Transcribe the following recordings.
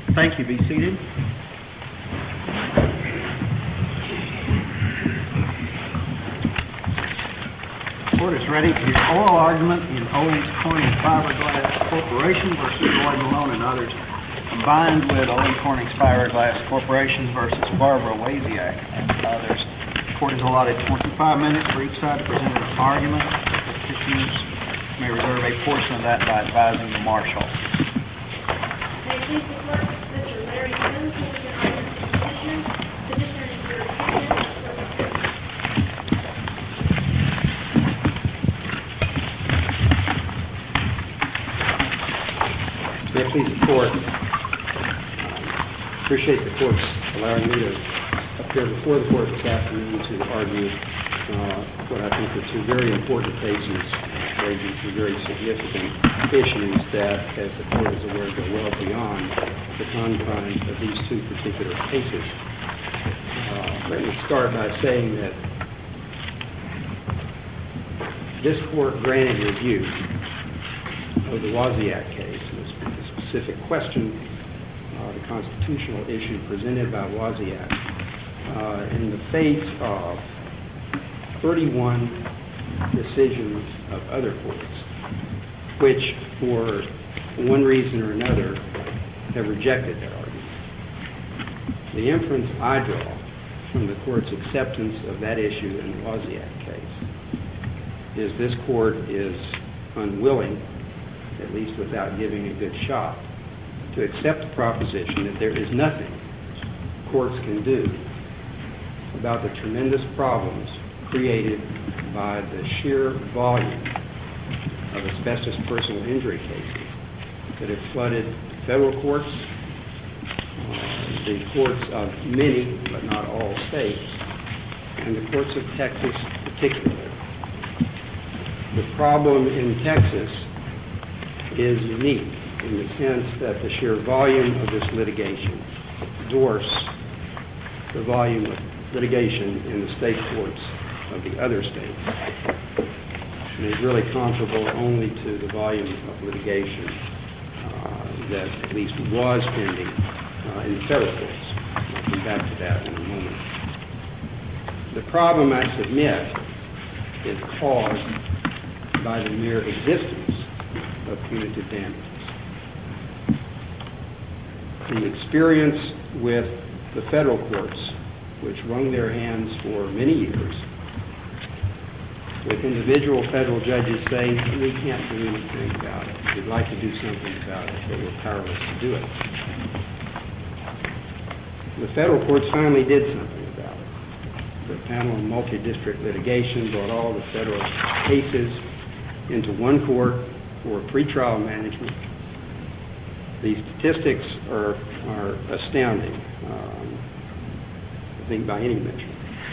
Thank you. Be seated. The court is ready to hear oral argument in Owens Corning Fiberglass Corporation versus Roy Malone and others, combined with Owens Corning Fiberglass Corporation versus Barbara Wasiak and others. The court is allotted 25 minutes for each side to present an argument. The petitioners may reserve a portion of that by advising the marshal. May it please the court, Mr. Larry Sims will be arguing the petitioner. Petitioner is your opinion. May it please the court, appreciate the court's allowing me to appear before the court this afternoon to argue what I think are two very important cases, raising some very significant issues that, as the court is aware, go well beyond the confines of these two particular cases. Let me start by saying that this court granted review of the Wasiak case, the specific question, the constitutional issue presented by Wasiak, in the face of 31 decisions of other courts, which, for one reason or another, have rejected that argument. The inference I draw from the court's acceptance of that issue in the Wasiak case is this court is unwilling, at least without giving a good shot, to accept the proposition that there is nothing courts can do about the tremendous problems created by the sheer volume of asbestos personal injury cases that have flooded federal courts, the courts of many, but not all states, and the courts of Texas particularly. The problem in Texas is unique in the sense that the sheer volume of this litigation dwarfs the volume of litigation in the state courts of the other states, and is really comparable only to the volume of litigation that at least was pending in the federal courts. I'll come back to that in a moment. The problem, I submit, is caused by the mere existence of punitive damages. The experience with the federal courts, which wrung their hands for many years, with individual federal judges saying, we can't do anything about it. We'd like to do something about it, but we're powerless to do it. The federal courts finally did something about it. The panel of multi-district litigation brought all the federal cases into one court for pretrial management. The statistics are astounding, I think by any measure.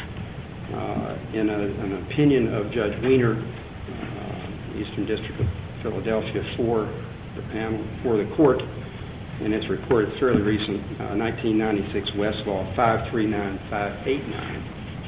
In an opinion of Judge Wiener, Eastern District of Philadelphia, for the panel, for the court, and it's report, it's fairly recent, 1996 Westlaw 539589.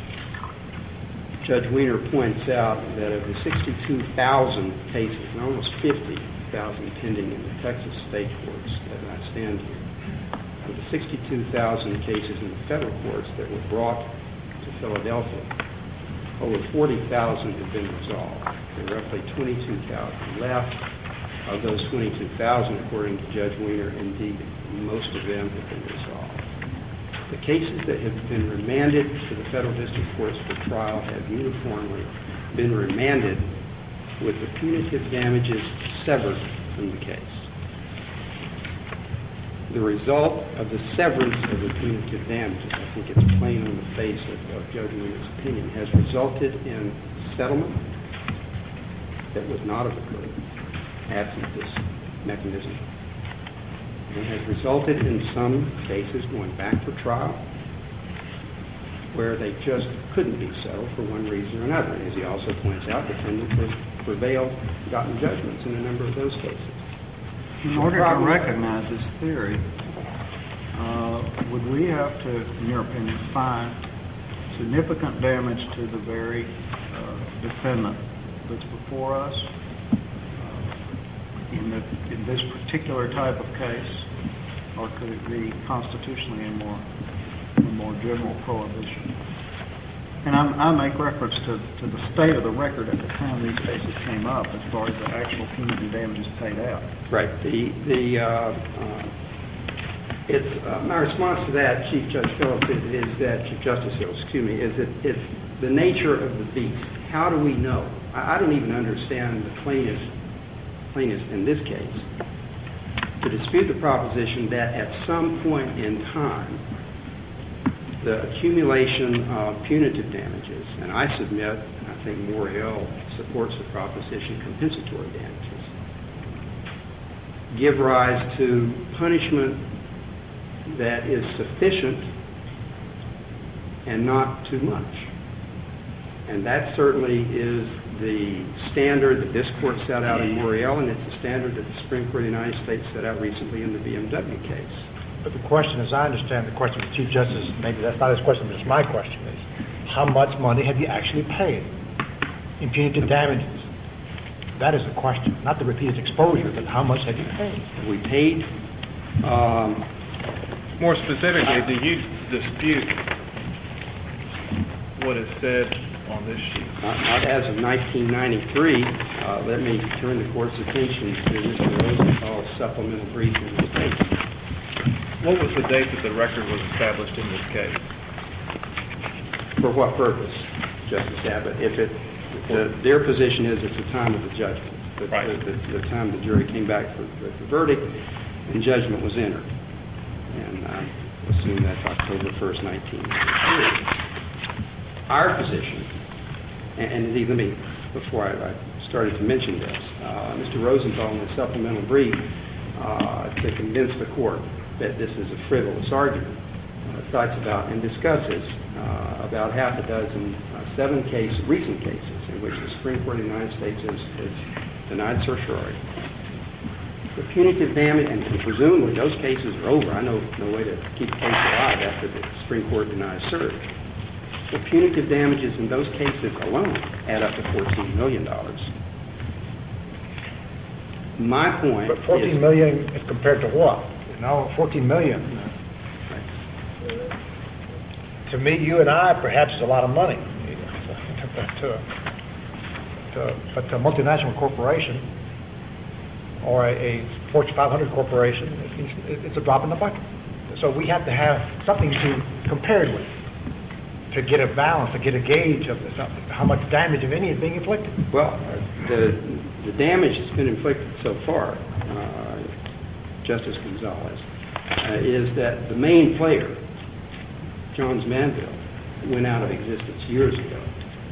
Judge Wiener points out that of the 62,000 cases, and almost 50,000 pending in the Texas state courts as I stand here, of the 62,000 cases in the federal courts that were brought to Philadelphia, over 40,000 have been resolved. There are roughly 22,000 left. Of those 22,000, according to Judge Wiener, indeed, most of them have been resolved. The cases that have been remanded to the federal district courts for trial have uniformly been remanded with the punitive damages severed from the case. The result of the severance of the punitive damages, I think it's plain on the face of Judge Wiener's opinion, has resulted in settlement that would not have occurred absent this mechanism. It has resulted in some cases going back for trial where they just couldn't be settled for one reason or another. As he also points out, defendants have prevailed, gotten judgments in a number of those cases. In order to recognize this theory, would we have to, in your opinion, find significant damage to the very defendant that's before us in this particular type of case? or could it be constitutionally a more general prohibition? And I make reference to the state of the record at the time these cases came up as far as the actual punitive damages paid out. Right. My response to that, Chief Judge Phillips, is that, Chief Justice Hill, excuse me, is that it's the nature of the beast. How do we know? I don't even understand the plaintiff in this case to dispute the proposition that at some point in time, the accumulation of punitive damages, and I submit, and I think Morial supports the proposition, compensatory damages, give rise to punishment that is sufficient and not too much. And that certainly is the standard that this Court set out in Morial, and it's the standard that the Supreme Court of the United States set out recently in the BMW case. But the question, as I understand the question of the Chief Justice, maybe that's not his question, but it's my question, is how much money have you actually paid in punitive damages? That is the question, not the repeated exposure, but how much have you paid? We paid... More specifically, do you dispute what is said on this sheet? Not as of 1993. Let me turn the Court's attention to Mr. Rosenthal's supplemental brief in this case. What was the date that the record was established in this case? For what purpose, Justice Abbott? Their position is it's the time of the judgment, right. the time the jury came back with the verdict and judgment was entered. And I assume that's October 1st, 1993. Our position, and indeed, let me, before I started to mention this, Mr. Rosenthal in the supplemental brief, to convince the Court that this is a frivolous argument, talks about and discusses about half a dozen, 7 recent cases in which the Supreme Court of the United States has denied certiorari. The punitive damage, and presumably those cases are over. I know no way to keep the case alive after the Supreme Court denies cert. The punitive damages in those cases alone add up to $14 million. My point But $14 million compared to what? $14 million. To me, you and I, perhaps, is a lot of money. But to a multinational corporation or a Fortune 500 corporation, it's a drop in the bucket. So we have to have something to compare it with, to get a balance, to get a gauge of how much damage, if any, is being inflicted. Well, the damage that's been inflicted so far, Justice Gonzalez, is that the main player, Johns Manville, went out of existence years ago.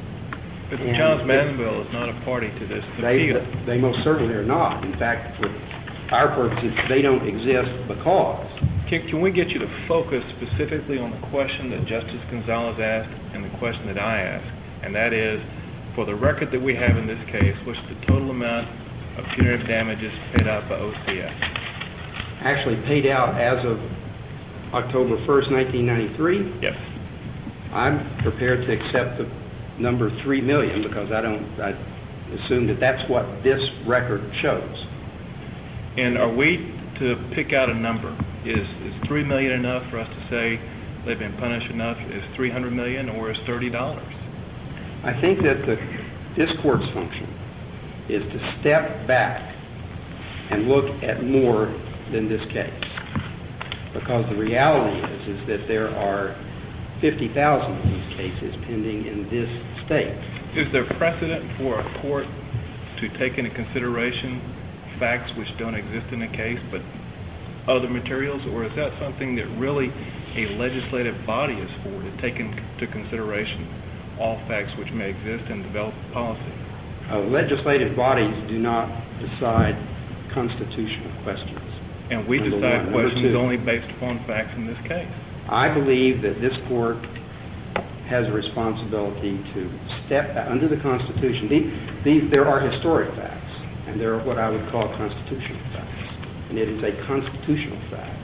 But Johns Manville is not a party to this appeal. They most certainly are not. In fact, for our purposes, they don't exist because... Can we get you to focus specifically on the question that Justice Gonzalez asked and the question that I asked, and that is, for the record that we have in this case, what's the total amount of punitive damages paid out by OCS? Actually paid out as of October 1st, 1993? Yes. I'm prepared to accept the number $3 million because I assume that that's what this record shows. And are we to pick out a number? Is $3 million enough for us to say they've been punished enough? Is $300 million, or is $30? I think that this Court's function is to step back and look at more than this case. Because the reality is that there are 50,000 of these cases pending in this state. Is there precedent for a court to take into consideration facts which don't exist in a case but other materials, or is that something that really a legislative body is for, to take into consideration all facts which may exist and develop policy? Legislative bodies do not decide constitutional questions. And we decide questions only based upon facts in this case. I believe that this Court has a responsibility to step back under the Constitution. There are historic facts, and there are what I would call constitutional facts. And it is a constitutional fact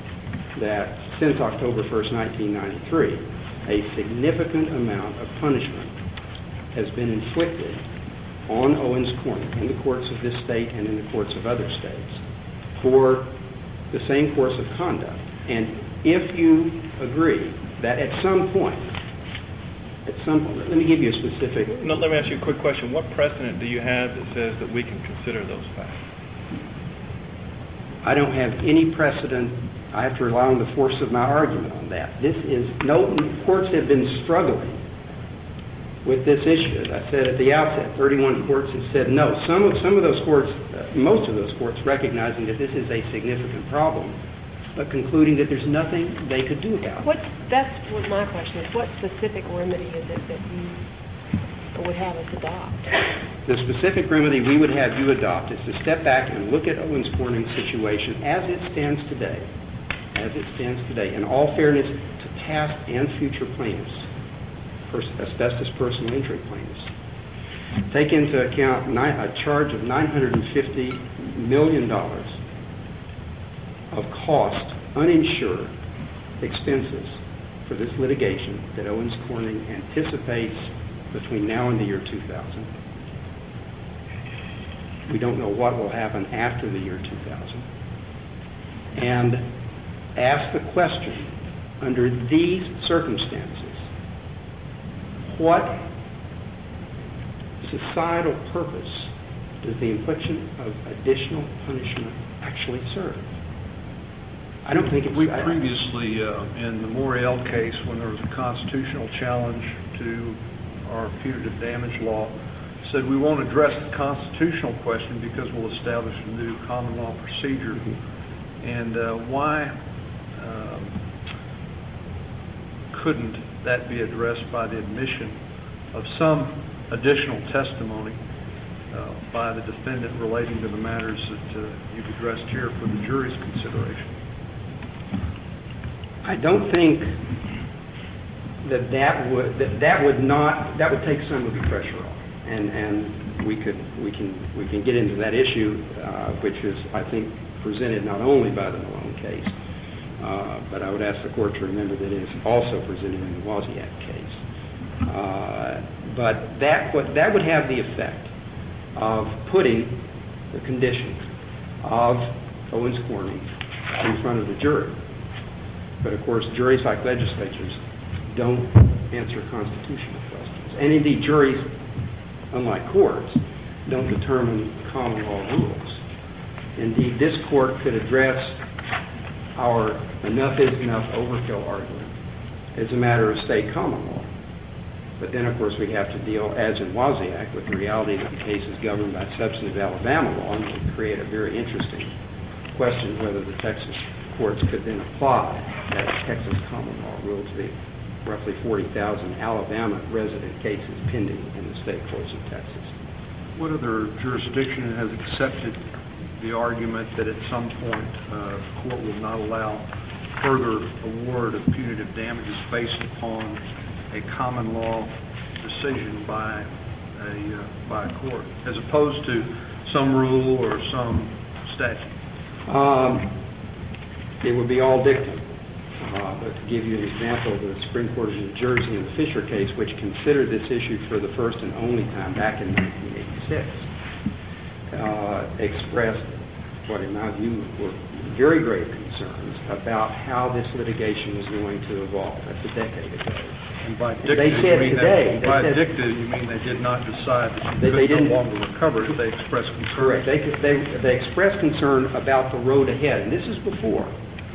that since October 1st, 1993, a significant amount of punishment has been inflicted on Owens Corning in the courts of this state and in the courts of other states for the same course of conduct. And if you agree that at some point, let me give you a specific... No, let me ask you a quick question. What precedent do you have that says that we can consider those facts? I don't have any precedent. I have to rely on the force of my argument on that. Courts have been struggling with this issue. As I said at the outset, 31 courts have said no. Some of those courts, most of those courts, recognizing that this is a significant problem, but concluding that there's nothing they could do about it. That's what my question is. What specific remedy is it that you would have us adopt? The specific remedy we would have you adopt is to step back and look at Owens Corning's situation as it stands today, in all fairness to past and future plaintiffs, asbestos personal injury plaintiffs. Take into account a charge of $950 million of cost, uninsured expenses for this litigation that Owens Corning anticipates between now and the year 2000. We don't know what will happen after the year 2000. And ask the question, under these circumstances, what societal purpose does the infliction of additional punishment actually serve? I don't think it's... We previously, in the Morial case, when there was a constitutional challenge to our punitive damage law, said we won't address the constitutional question because we'll establish a new common law procedure. And why couldn't that be addressed by the admission of some additional testimony by the defendant relating to the matters that you've addressed here for the jury's consideration? I don't think that would take some of the pressure off, and we can get into that issue, which is, I think, presented not only by the Malone case, but I would ask the court to remember that it is also presented in the Wozniak case. But that would have the effect of putting the condition of Owens Corning in front of the jury. But of course, juries, like legislatures, don't answer constitutional questions. And indeed, juries, unlike courts, don't determine common law rules. Indeed, this court could address our enough is enough overkill argument as a matter of state common law. But then, of course, we have to deal, as in Wozniak, with the reality that the case is governed by substantive Alabama law, and it would create a very interesting question whether the Texas courts could then apply that Texas common law rule to the roughly 40,000 Alabama resident cases pending in the state courts of Texas. What other jurisdiction has accepted the argument that at some point the court will not allow further award of punitive damages based upon a common law decision by a court, as opposed to some rule or some statute? It would be all dictum. But to give you an example, the Supreme Court of New Jersey in the Fisher case, which considered this issue for the first and only time back in 1986, expressed what in my view were very grave concerns about how this litigation was going to evolve. That's a decade ago. And by dictum, they said today, you mean they did not decide that you could no longer recover it. They expressed concern. Correct. They expressed concern about the road ahead. And this is before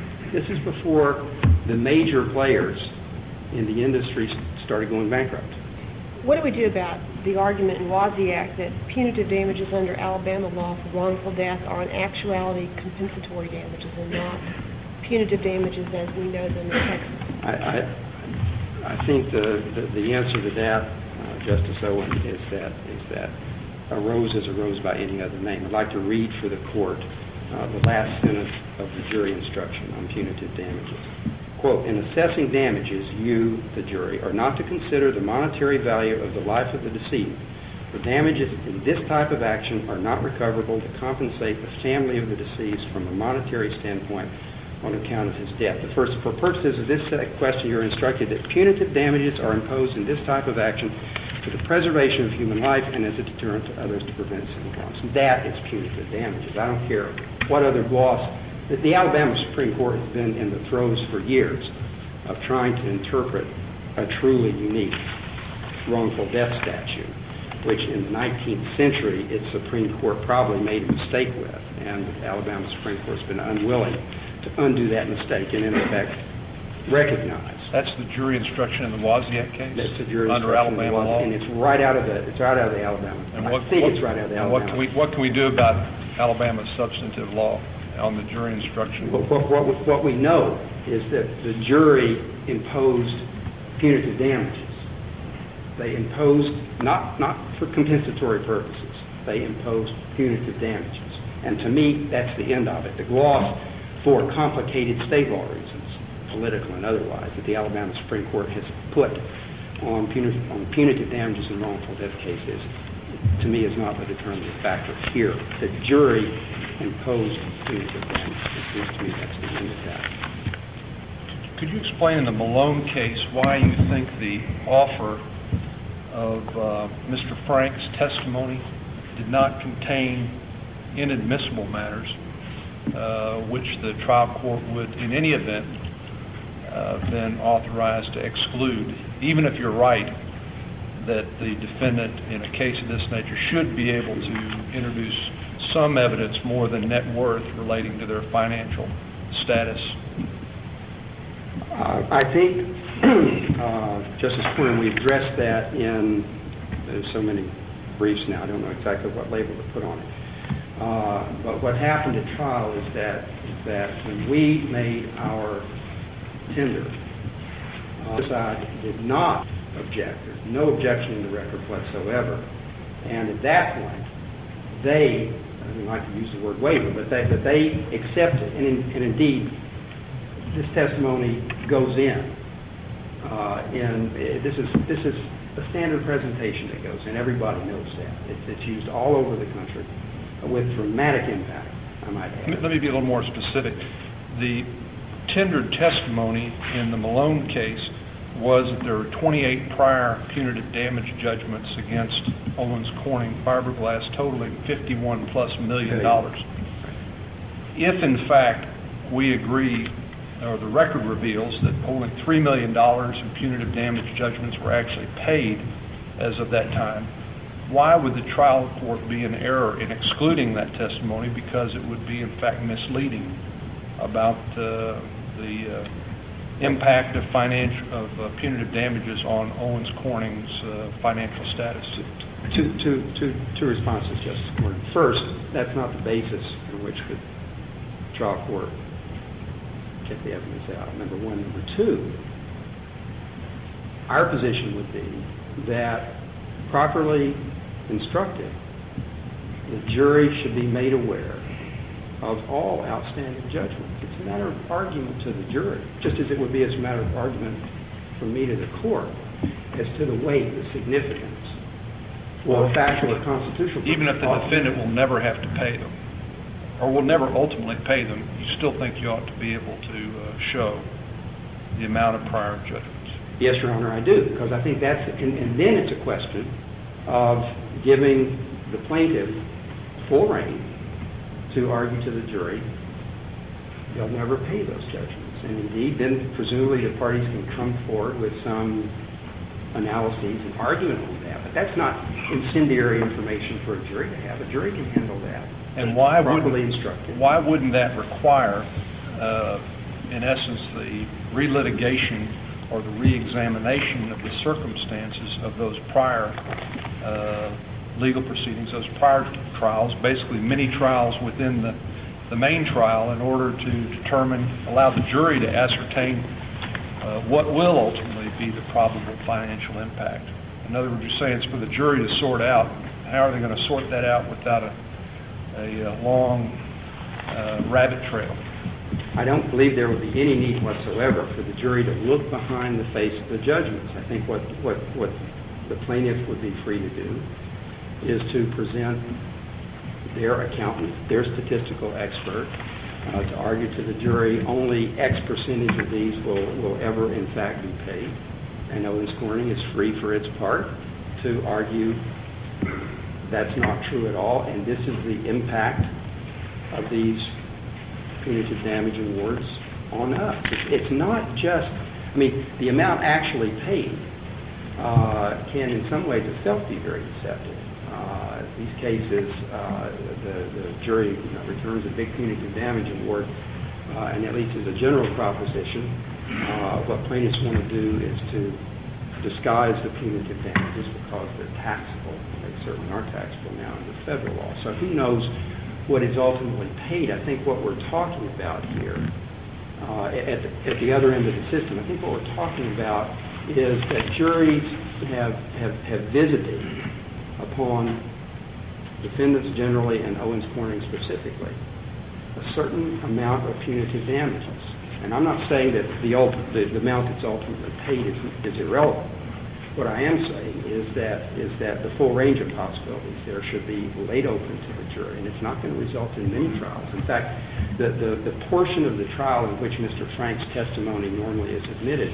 the major players in the industry started going bankrupt. What do we do about the argument in Wozniak that punitive damages under Alabama law for wrongful death are in actuality compensatory damages and not punitive damages as we know them in Texas? I think the answer to that, Justice Owen, is that a rose is a rose by any other name. I'd like to read for the court the last sentence of the jury instruction on punitive damages. Quote, in assessing damages, you, the jury, are not to consider the monetary value of the life of the decedent. For damages in this type of action are not recoverable to compensate the family of the deceased from a monetary standpoint on account of his death. For purposes of this question, you're instructed that punitive damages are imposed in this type of action for the preservation of human life and as a deterrent to others to prevent civil wrongs. That is punitive damages. I don't care what other gloss The Alabama Supreme Court has been in the throes for years of trying to interpret a truly unique wrongful death statute, which in the 19th century its Supreme Court probably made a mistake with, and the Alabama Supreme Court's been unwilling to undo that mistake and in effect recognize. That's the jury instruction in the Wozniak case? That's the jury under instruction Alabama law? and it's right out of the Alabama. And I think it's right out of the Alabama. What can we do about Alabama's substantive law on the jury instruction? What we know is that the jury imposed punitive damages. They imposed, not for compensatory purposes, they imposed punitive damages. And to me, that's the end of it. The gloss for complicated state law reasons, political and otherwise, that the Alabama Supreme Court has put on punitive damages in wrongful death cases, to me, is not the determining factor here. The jury imposed punitive damages. It seems to me that's the end of that. Could you explain in the Malone case why you think the offer of Mr. Frank's testimony did not contain inadmissible matters, which the trial court would, in any event, been authorized to exclude, even if you're right that the defendant in a case of this nature should be able to introduce some evidence more than net worth relating to their financial status? I think, Justice Quinn, we addressed that in so many briefs now. I don't know exactly what label to put on it. But what happened at trial is that when we made our tender, the side did not object. There's no objection in the record whatsoever. And at that point, they, I don't like to use the word waiver, but they accepted, and indeed, this testimony goes in. And this is a standard presentation that goes in. Everybody knows that. It's used all over the country with dramatic impact, I might add. Let me be a little more specific. The tendered testimony in the Malone case was that there were 28 prior punitive damage judgments against Owens Corning Fiberglass totaling $51+ million. If, in fact, we agree, or the record reveals that only $3 million in punitive damage judgments were actually paid as of that time, why would the trial court be in error in excluding that testimony? Because it would be, in fact, misleading about the impact of punitive damages on Owens Corning's financial status. Two responses, Justice Gordon. First, that's not the basis on which the trial court get the evidence out, number one. Number two, our position would be that properly instructed, the jury should be made aware of all outstanding judgments. It's a matter of argument to the jury, just as it would be as a matter of argument from me to the court as to the weight, the significance, or factual or constitutional. Even if the defendant will never have to pay them, or will never ultimately pay them, you still think you ought to be able to show the amount of prior judgments? Yes, Your Honor, I do, because I think that's, and then it's a question of giving the plaintiff full rein to argue to the jury they'll never pay those judgments. And indeed, then presumably the parties can come forward with some analyses and argument on that. But that's not incendiary information for a jury to have. A jury can handle that. And why properly instructed. Why wouldn't that require, in essence, the relitigation or the reexamination of the circumstances of those prior legal proceedings, those prior trials, basically many trials within the main trial, in order to allow the jury to ascertain what will ultimately be the probable financial impact? In other words, you're saying it's for the jury to sort out. How are they going to sort that out without a long rabbit trail? I don't believe there would be any need whatsoever for the jury to look behind the face of the judgments. I think what the plaintiff would be free to do is to present their accountant, their statistical expert, to argue to the jury only X percentage of these will ever in fact be paid. And Owens Corning is free for its part to argue that's not true at all, and this is the impact of these punitive damage awards on us. It's not just, I mean, the amount actually paid can in some ways itself be very deceptive. These cases, the jury returns a big punitive damage award, and at least as a general proposition, what plaintiffs want to do is to disguise the punitive damages because they're taxable. They certainly are taxable now under federal law. So who knows what is ultimately paid? I think what we're talking about here, at the other end of the system, I think what we're talking about is that juries have visited upon defendants generally and Owens Corning specifically a certain amount of punitive damages. And I'm not saying that the amount that's ultimately paid is irrelevant. What I am saying is that the full range of possibilities there should be laid open to the jury, and it's not going to result in many trials. In fact, the portion of the trial in which Mr. Frank's testimony normally is admitted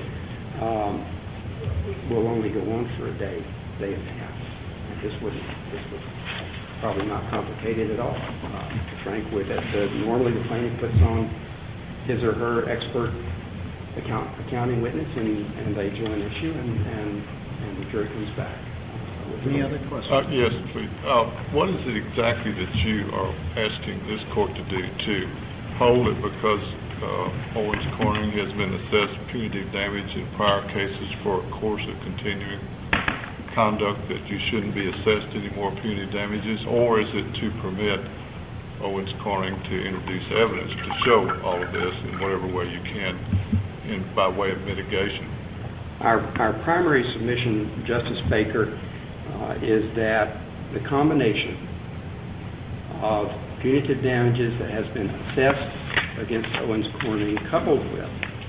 will only go on for a day and a half. And this would probably not complicate it at all. Mr. Frank would, normally the plaintiff puts on his or her expert accounting witness, and they join issue, and the jury comes back. Any other questions? Yes, please. What is it exactly that you are asking this court to do to hold it because Owens Corning has been assessed punitive damage in prior cases for a course of continuing conduct that you shouldn't be assessed any more punitive damages, or is it to permit Owens Corning to introduce evidence to show all of this in whatever way you can by way of mitigation? Our primary submission, Justice Baker, is that the combination of punitive damages that has been assessed against Owens Corning coupled with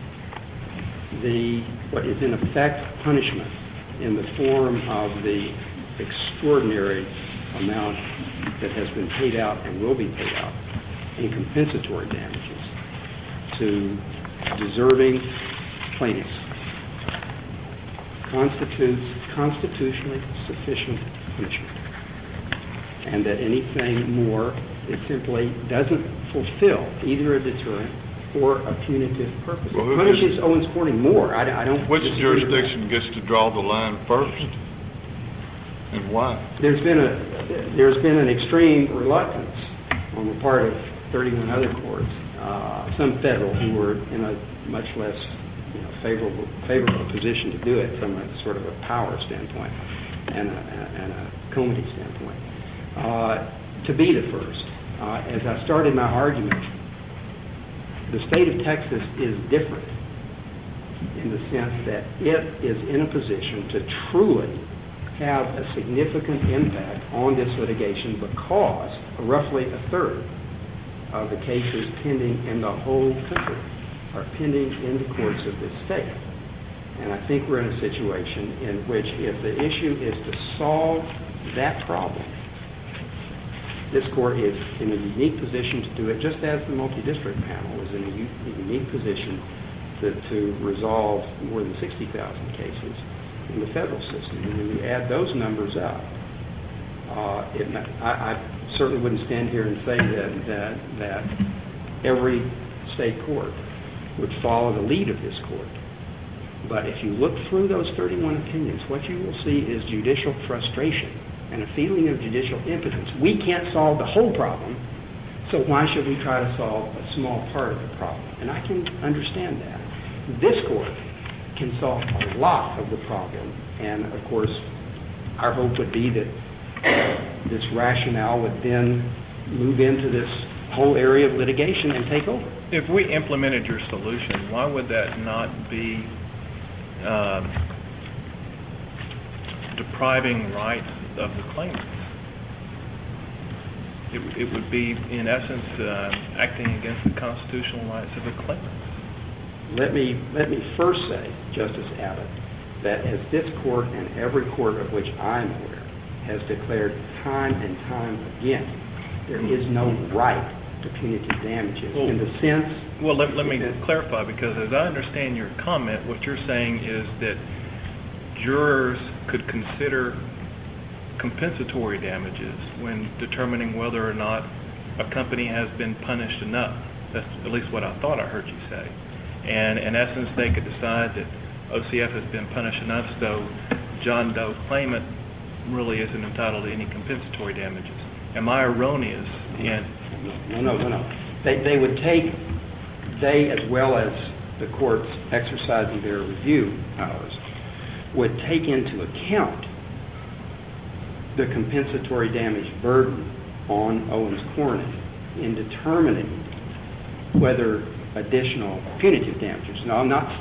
what is in effect punishment in the form of the extraordinary amount that has been paid out and will be paid out in compensatory damages to deserving plaintiffs constitutes constitutionally sufficient punishment, and that anything more, it simply doesn't fulfill either a deterrent or a punitive purpose. It punishes Owens Corning more. I don't. Which jurisdiction gets to draw the line first, and why? There's been an extreme reluctance on the part of 31 other courts, some federal, who were in a much less favorable position to do it from a sort of a power standpoint and a comity standpoint, to be the first. As I started my argument, the state of Texas is different in the sense that it is in a position to truly have a significant impact on this litigation because roughly a third of the cases pending in the whole country are pending in the courts of this state. And I think we're in a situation in which if the issue is to solve that problem, this court is in a unique position to do it, just as the multi-district panel is in a unique position to resolve more than 60,000 cases in the federal system. And when you add those numbers up, I certainly wouldn't stand here and say that every state court would follow the lead of this court. But if you look through those 31 opinions, what you will see is judicial frustration and a feeling of judicial impotence. We can't solve the whole problem, so why should we try to solve a small part of the problem? And I can understand that. This court can solve a lot of the problem, and of course, our hope would be that this rationale would then move into this whole area of litigation and take over. If we implemented your solution, why would that not be depriving rights of the claimants? It would be, in essence, acting against the constitutional rights of the claimants. Let me first say, Justice Abbott, that as this court and every court of which I'm aware has declared time and time again, there is no right to punitive damages in the sense... Well, let me clarify, because as I understand your comment, what you're saying is that jurors could consider compensatory damages when determining whether or not a company has been punished enough. That's at least what I thought I heard you say. And in essence, they could decide that OCF has been punished enough, so John Doe claimant really isn't entitled to any compensatory damages. Am I erroneous in... No. They would take, they as well as the courts exercising their review powers, would take into account the compensatory damage burden on Owens Corning in determining whether additional punitive damages. No, I'm not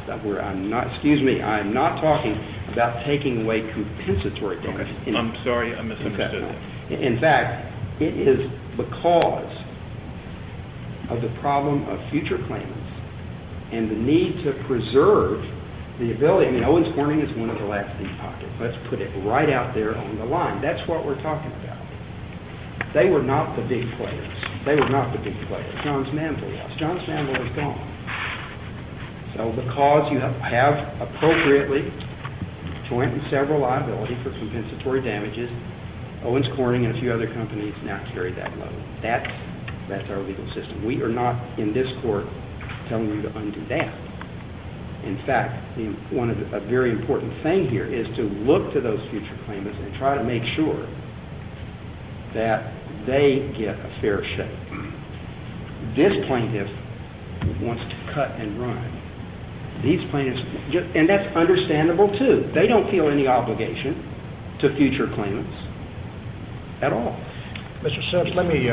talking about taking away compensatory damages. Okay. I'm sorry, I misunderstood that. Okay. In fact, it is because of the problem of future claimants and the need to preserve the ability. I mean, Owens Corning is one of the last deep pockets. Let's put it right out there on the line. That's what we're talking about. They were not the big players. Johns Manville was. Johns Manville is gone. So because you have appropriately joint and several liability for compensatory damages, Owens Corning and a few other companies now carry that load. That's our legal system. We are not in this court telling you to undo that. In fact, a very important thing here is to look to those future claimants and try to make sure that they get a fair shake. This plaintiff wants to cut and run. These plaintiffs, and that's understandable too. They don't feel any obligation to future claimants at all. Mr. Sims, let me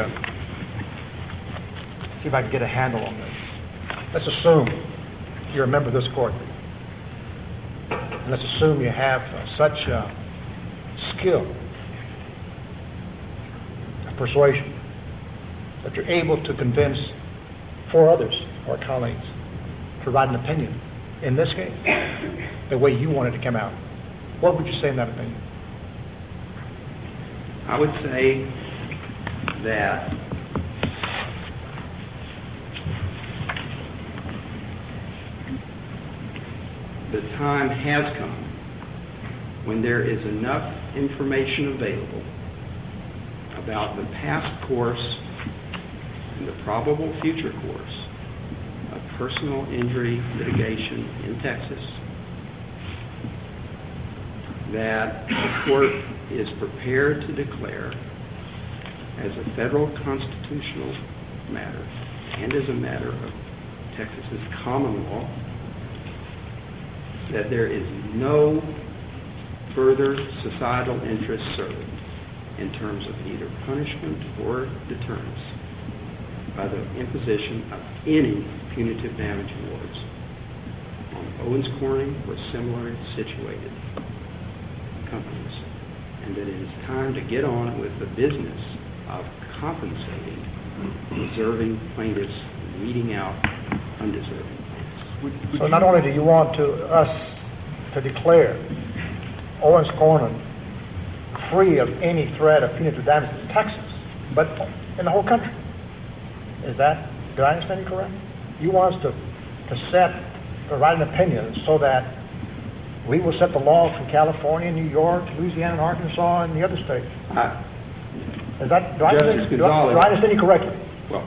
see if I can get a handle on this. Let's assume you're a member of this court. And let's assume you have such skill of persuasion that you're able to convince 4 others, or colleagues, to write an opinion in this case the way you want it to come out. What would you say in that opinion? I would say that the time has come when there is enough information available about the past course and the probable future course of personal injury litigation in Texas that the court is prepared to declare as a federal constitutional matter and as a matter of Texas's common law that there is no further societal interest served in terms of either punishment or deterrence by the imposition of any punitive damage awards on Owens Corning or similarly situated companies, and that it is time to get on with the business of compensating deserving plaintiffs, weeding out undeserving plaintiffs. So not only do you want us to declare Owens Corning free of any threat of punitive damage in Texas, but in the whole country. Did I understand you correctly? You want us to write an opinion so that we will set the law from California, New York, Louisiana, Arkansas, and the other states. Do I understand you correctly? Well,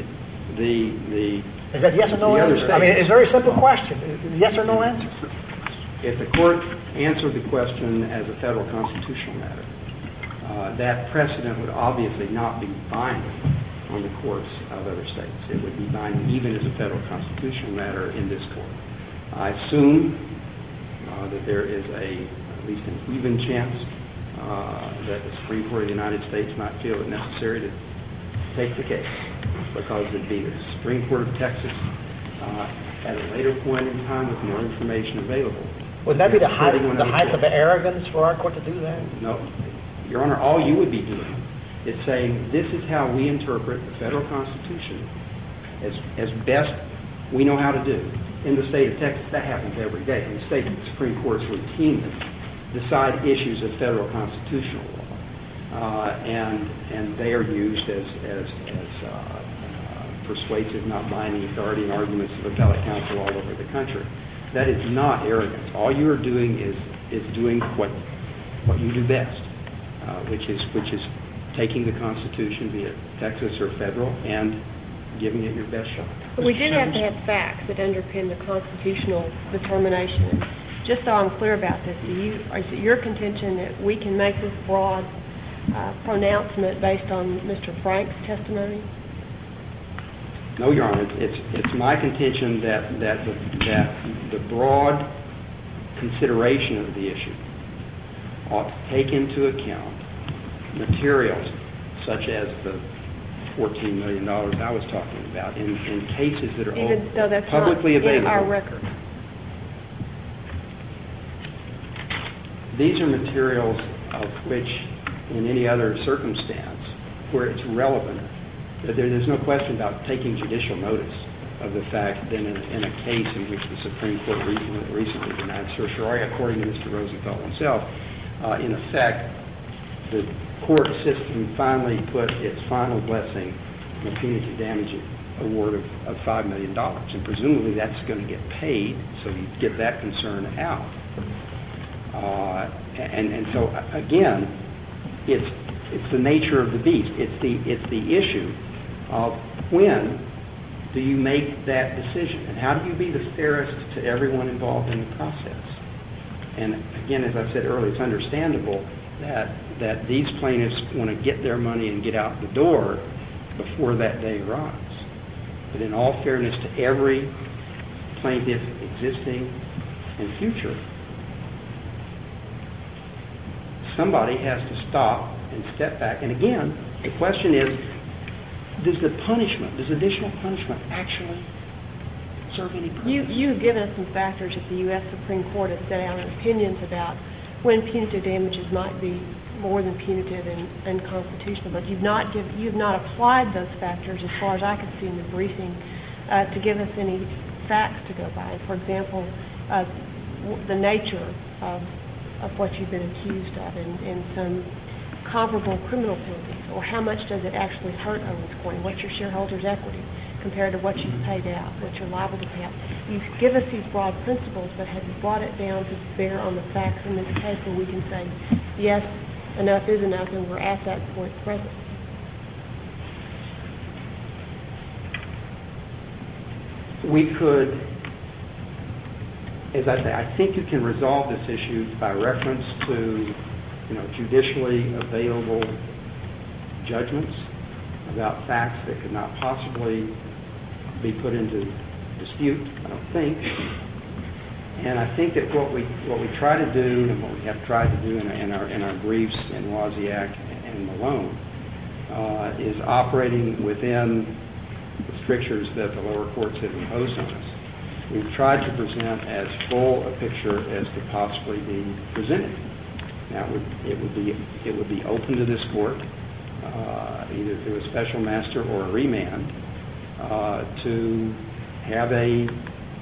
is that yes or no answer? States, I mean, it's a very simple question. Yes or no answer? If the court answered the question as a federal constitutional matter, that precedent would obviously not be binding on the courts of other states. It would be binding even as a federal constitutional matter in this court. I assume that there is at least an even chance that the Supreme Court of the United States might feel it necessary to take the case, because it would be the Supreme Court of Texas at a later point in time with more information available. Would that be the height of arrogance for our court to do that? No. Your Honor, all you would be doing is saying this is how we interpret the federal Constitution as best we know how to do. In the state of Texas, that happens every day. In the state, the Supreme Courts routinely decide issues of federal constitutional law, and they are used as persuasive, not binding authority and arguments of appellate counsel all over the country. That is not arrogance. All you are doing is doing what you do best, which is taking the Constitution, be it Texas or federal, and giving it your best shot. But we did have to have facts that underpin the constitutional determination. And just so I'm clear about this, is it your contention that we can make this broad pronouncement based on Mr. Frank's testimony? No, Your Honor. It's my contention that the broad consideration of the issue ought to take into account materials such as the $14 million I was talking about in cases that are Even though that's publicly not available. in our record. These are materials of which, in any other circumstance where it's relevant, that there's no question about taking judicial notice of the fact that in a case in which the Supreme Court recently denied certiorari, according to Mr. Rosenthal himself, in effect, the court system finally put its final blessing on a punitive damage award of $5 million. And presumably that's going to get paid, so you get that concern out. And so, again, it's the nature of the beast. It's the issue of when do you make that decision, and how do you be the fairest to everyone involved in the process? And again, as I said earlier, it's understandable that these plaintiffs want to get their money and get out the door before that day arrives. But in all fairness to every plaintiff existing and future, somebody has to stop and step back. And again, the question is, does additional punishment actually serve any purpose? You've given us some factors that the U.S. Supreme Court has set out in opinions about when punitive damages might be more than punitive and unconstitutional, but you've not applied those factors, as far as I could see in the briefing, to give us any facts to go by. For example, the nature of what you've been accused of in some comparable criminal penalties, or how much does it actually hurt Owens Corning? What's your shareholders' equity compared to what you've paid out, what you're liable to pay out? You give us these broad principles, but have you brought it down to bear on the facts in this case where we can say, yes, enough is enough, and we're at that point present? We could, as I say, I think you can resolve this issue by reference to judicially available judgments about facts that could not possibly be put into dispute, I don't think. And I think that what we try to do, and what we have tried to do in our briefs in Wozniak and Malone, is operating within the strictures that the lower courts have imposed on us. We've tried to present as full a picture as could possibly be presented. Now, it would be open to this court, either through a special master or a remand, to have an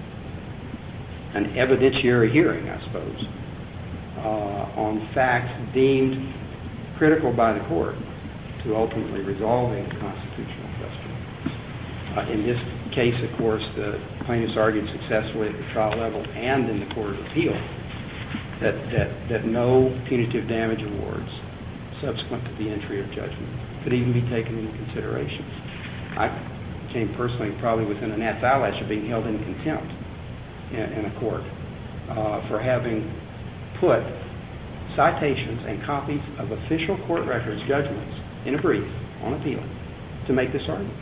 evidentiary hearing, I suppose, on facts deemed critical by the court to ultimately resolving the constitutional question. In this case, of course, the plaintiffs argued successfully at the trial level and in the Court of Appeal that no punitive damage awards subsequent to the entry of judgment could even be taken into consideration. I came personally probably within a gnat's eyelash of being held in contempt in a court for having put citations and copies of official court records judgments in a brief on appeal to make this argument.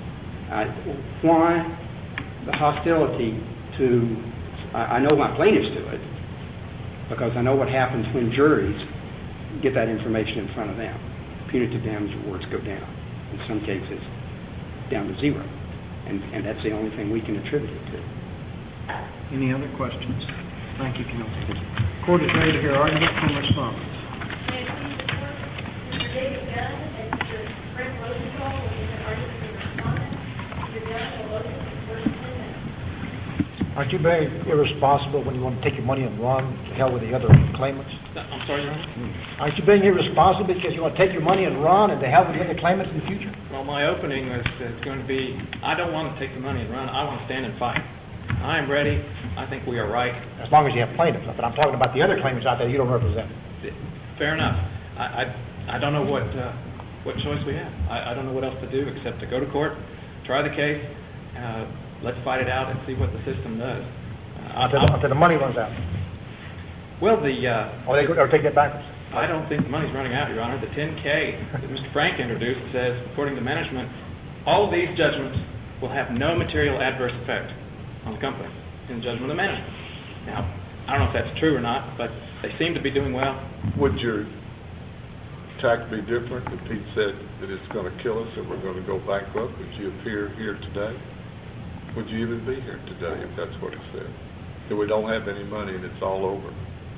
Why the hostility to, I know my plaintiffs do it, because I know what happens when juries get that information in front of them. Punitive damage awards go down, in some cases down to zero, and that's the only thing we can attribute it to. Any other questions? Thank you, counsel. Court is ready to hear argument and response. May it please the court, Mr. David Gunn and Mr. Frank Rosenthal will give their argument for respondent. Mr. Gunn will open the first 10 minutes. Aren't you very irresponsible when you want to take your money and run to hell with the other claimants? I'm sorry, Your Honor? Aren't you being irresponsible because you want to take your money and run and to hell with the other claimants in the future? Well, my opening is going to be, I don't want to take the money and run. I want to stand and fight. I am ready. I think we are right. As long as you have plaintiffs. But I'm talking about the other claimants out there you don't represent. Fair enough. I don't know what choice we have. I don't know what else to do except to go to court, try the case. Let's fight it out and see what the system does. Until the money runs out. Well, Or take that bankruptcy. I don't think the money's running out, Your Honor. The 10K that Mr. Frank introduced says, according to management, all of these judgments will have no material adverse effect on the company in the judgment of management. Now, I don't know if that's true or not, but they seem to be doing well. Would your tack be different if he said that it's going to kill us and we're going to go bankrupt? Would you appear here today? Would you even be here today if that's what he said? That we don't have any money and it's all over?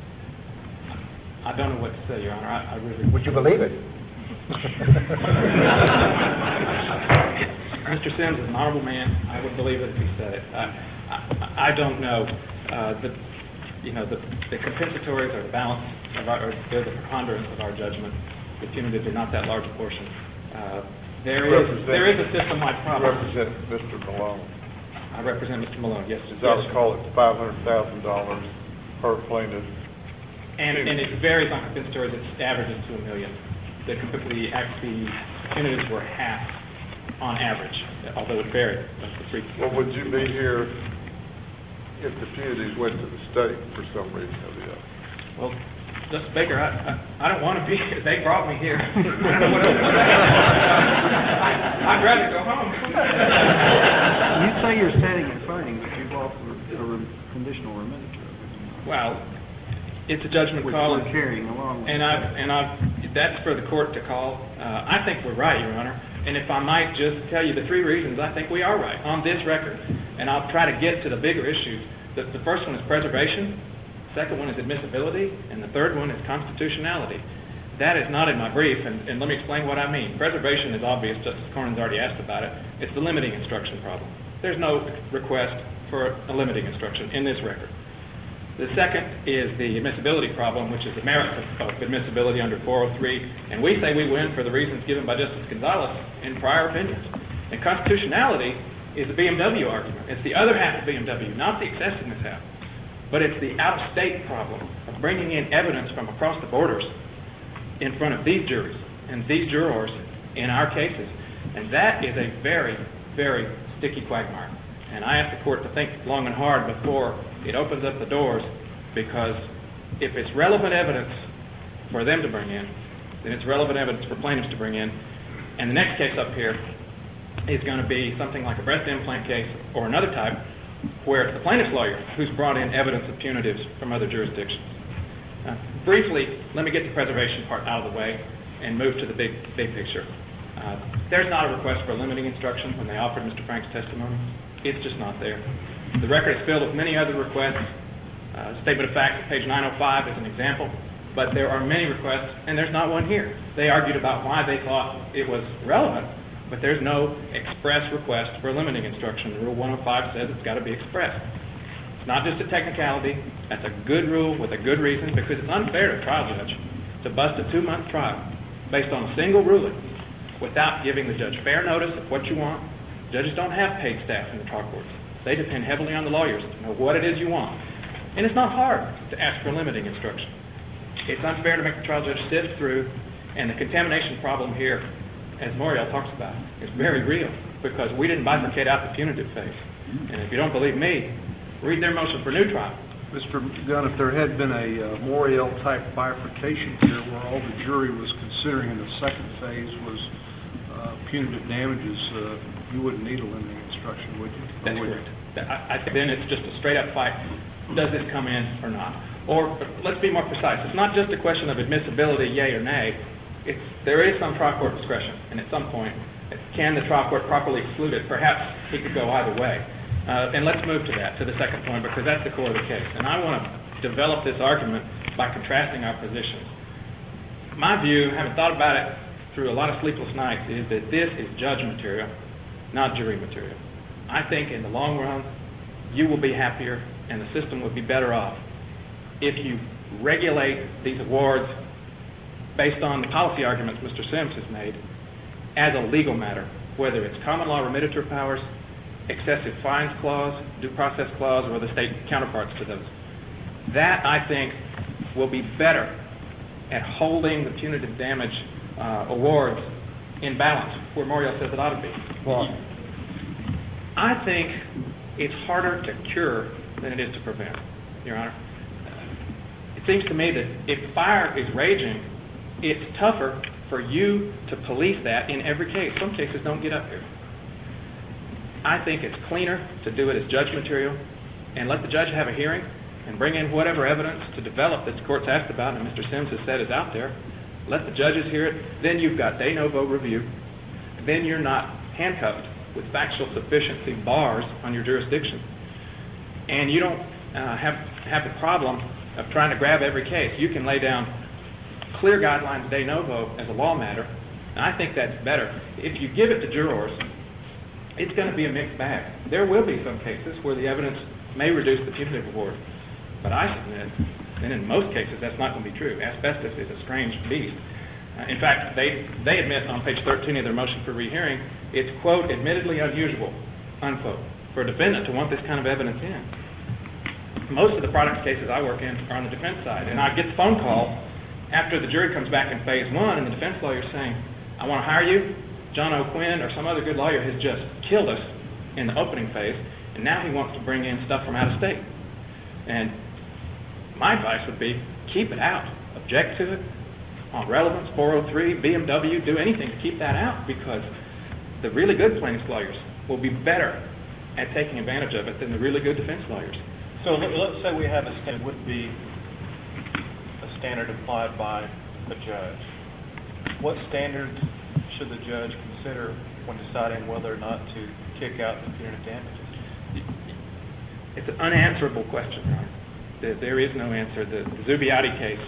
I don't know what to say, Your Honor. I really... Would you believe it? Mr. Sims is an honorable man. I would believe it if he said it. I don't know. The compensatories or the balance or the preponderance of our judgment. The punitives are not that large a portion. There is a system-wide problem. You represent Mr. Malone. I represent Mr. Malone, yes. As I recall, it's $500,000 per plaintiff. And it varies on compensatories. It averages to $1 million. The punitives were half on average, although it varied. Well, would you be here if the punitives went to the state for some reason or the other? Well, Justice Baker, I don't want to be here. They brought me here. I don't know what else to say. I'd rather go home. You say you're setting and fighting, but you've offered a conditional remitted. Well, it's a judgment call. Which we're carrying along with. And that's for the court to call. I think we're right, Your Honor. And if I might just tell you the 3 reasons I think we are right on this record, and I'll try to get to the bigger issues. The first one is preservation. The second one is admissibility. And the third one is constitutionality. That is not in my brief, and let me explain what I mean. Preservation is obvious. Justice Cornyn's already asked about it. It's the limiting instruction problem. There's no request for a limiting instruction in this record. The second is the admissibility problem, which is the merits of admissibility under 403. And we say we win for the reasons given by Justice Gonzalez in prior opinions. And constitutionality is the BMW argument. It's the other half of BMW, not the excessiveness half. But it's the out-of-state problem of bringing in evidence from across the borders in front of these juries and these jurors in our cases. And that is a very, very sticky quagmire. And I ask the court to think long and hard before it opens up the doors, because if it's relevant evidence for them to bring in, then it's relevant evidence for plaintiffs to bring in. And the next case up here is going to be something like a breast implant case or another type where it's the plaintiff's lawyer who's brought in evidence of punitives from other jurisdictions. Briefly, let me get the preservation part out of the way and move to the big picture. There's not a request for a limiting instruction when they offered Mr. Frank's testimony. It's just not there. The record is filled with many other requests. Statement of facts at page 905 is an example. But there are many requests, and there's not one here. They argued about why they thought it was relevant, but there's no express request for a limiting instruction. Rule 105 says it's got to be expressed. It's not just a technicality. That's a good rule with a good reason, because it's unfair to a trial judge to bust a 2-month trial based on a single ruling without giving the judge fair notice of what you want. Judges don't have paid staff in the trial courts. They depend heavily on the lawyers to know what it is you want. And it's not hard to ask for a limiting instruction. It's unfair to make the trial judge sift through, and the contamination problem here, as Morial talks about, is very real, because we didn't bifurcate out the punitive phase. And if you don't believe me, read their motion for new trial. Mr. Gunn, if there had been a Morial-type bifurcation here where all the jury was considering in the second phase was punitive damages, you wouldn't need a limiting instruction, would you? That's correct. I think then it's just a straight-up fight. Does this come in or not? Or let's be more precise. It's not just a question of admissibility, yay or nay. There is some trial court discretion, and at some point, can the trial court properly exclude it? Perhaps it could go either way. And let's move to that, to the second point, because that's the core of the case. And I want to develop this argument by contrasting our positions. My view, having thought about it through a lot of sleepless nights, is that this is judge material, not jury material. I think in the long run, you will be happier and the system would be better off if you regulate these awards based on the policy arguments Mr. Sims has made as a legal matter, whether it's common law remittiture powers, excessive fines clause, due process clause, or the state counterparts to those. That, I think, will be better at holding the punitive damage awards in balance, where Morial says it ought to be. Well, I think it's harder to cure than it is to prevent, Your Honor. It seems to me that if fire is raging, it's tougher for you to police that in every case. Some cases don't get up here. I think it's cleaner to do it as judge material and let the judge have a hearing and bring in whatever evidence to develop that the court's asked about and Mr. Sims has said is out there. Let the judges hear it. Then you've got de novo review. Then you're not handcuffed with factual sufficiency bars on your jurisdiction. And you don't have the problem of trying to grab every case. You can lay down clear guidelines de novo as a law matter. And I think that's better. If you give it to jurors, it's going to be a mixed bag. There will be some cases where the evidence may reduce the punitive reward. But I submit, and in most cases that's not going to be true. Asbestos is a strange beast. In fact, they admit on page 13 of their motion for rehearing, it's, quote, admittedly unusual, unquote, for a defendant to want this kind of evidence in. Most of the products cases I work in are on the defense side, and I get the phone call after the jury comes back in phase one and the defense lawyer is saying, I want to hire you. John O'Quinn or some other good lawyer has just killed us in the opening phase, and now he wants to bring in stuff from out of state. And my advice would be keep it out. Object to it on relevance, 403, BMW, do anything to keep that out, because the really good plaintiffs' lawyers will be better at taking advantage of it than the really good defense lawyers. So let's say we have a standard, would be a standard applied by a judge. What standards should the judge consider when deciding whether or not to kick out the punitive damages? It's an unanswerable question, Your Honor. There is no answer. The Zubiotti case,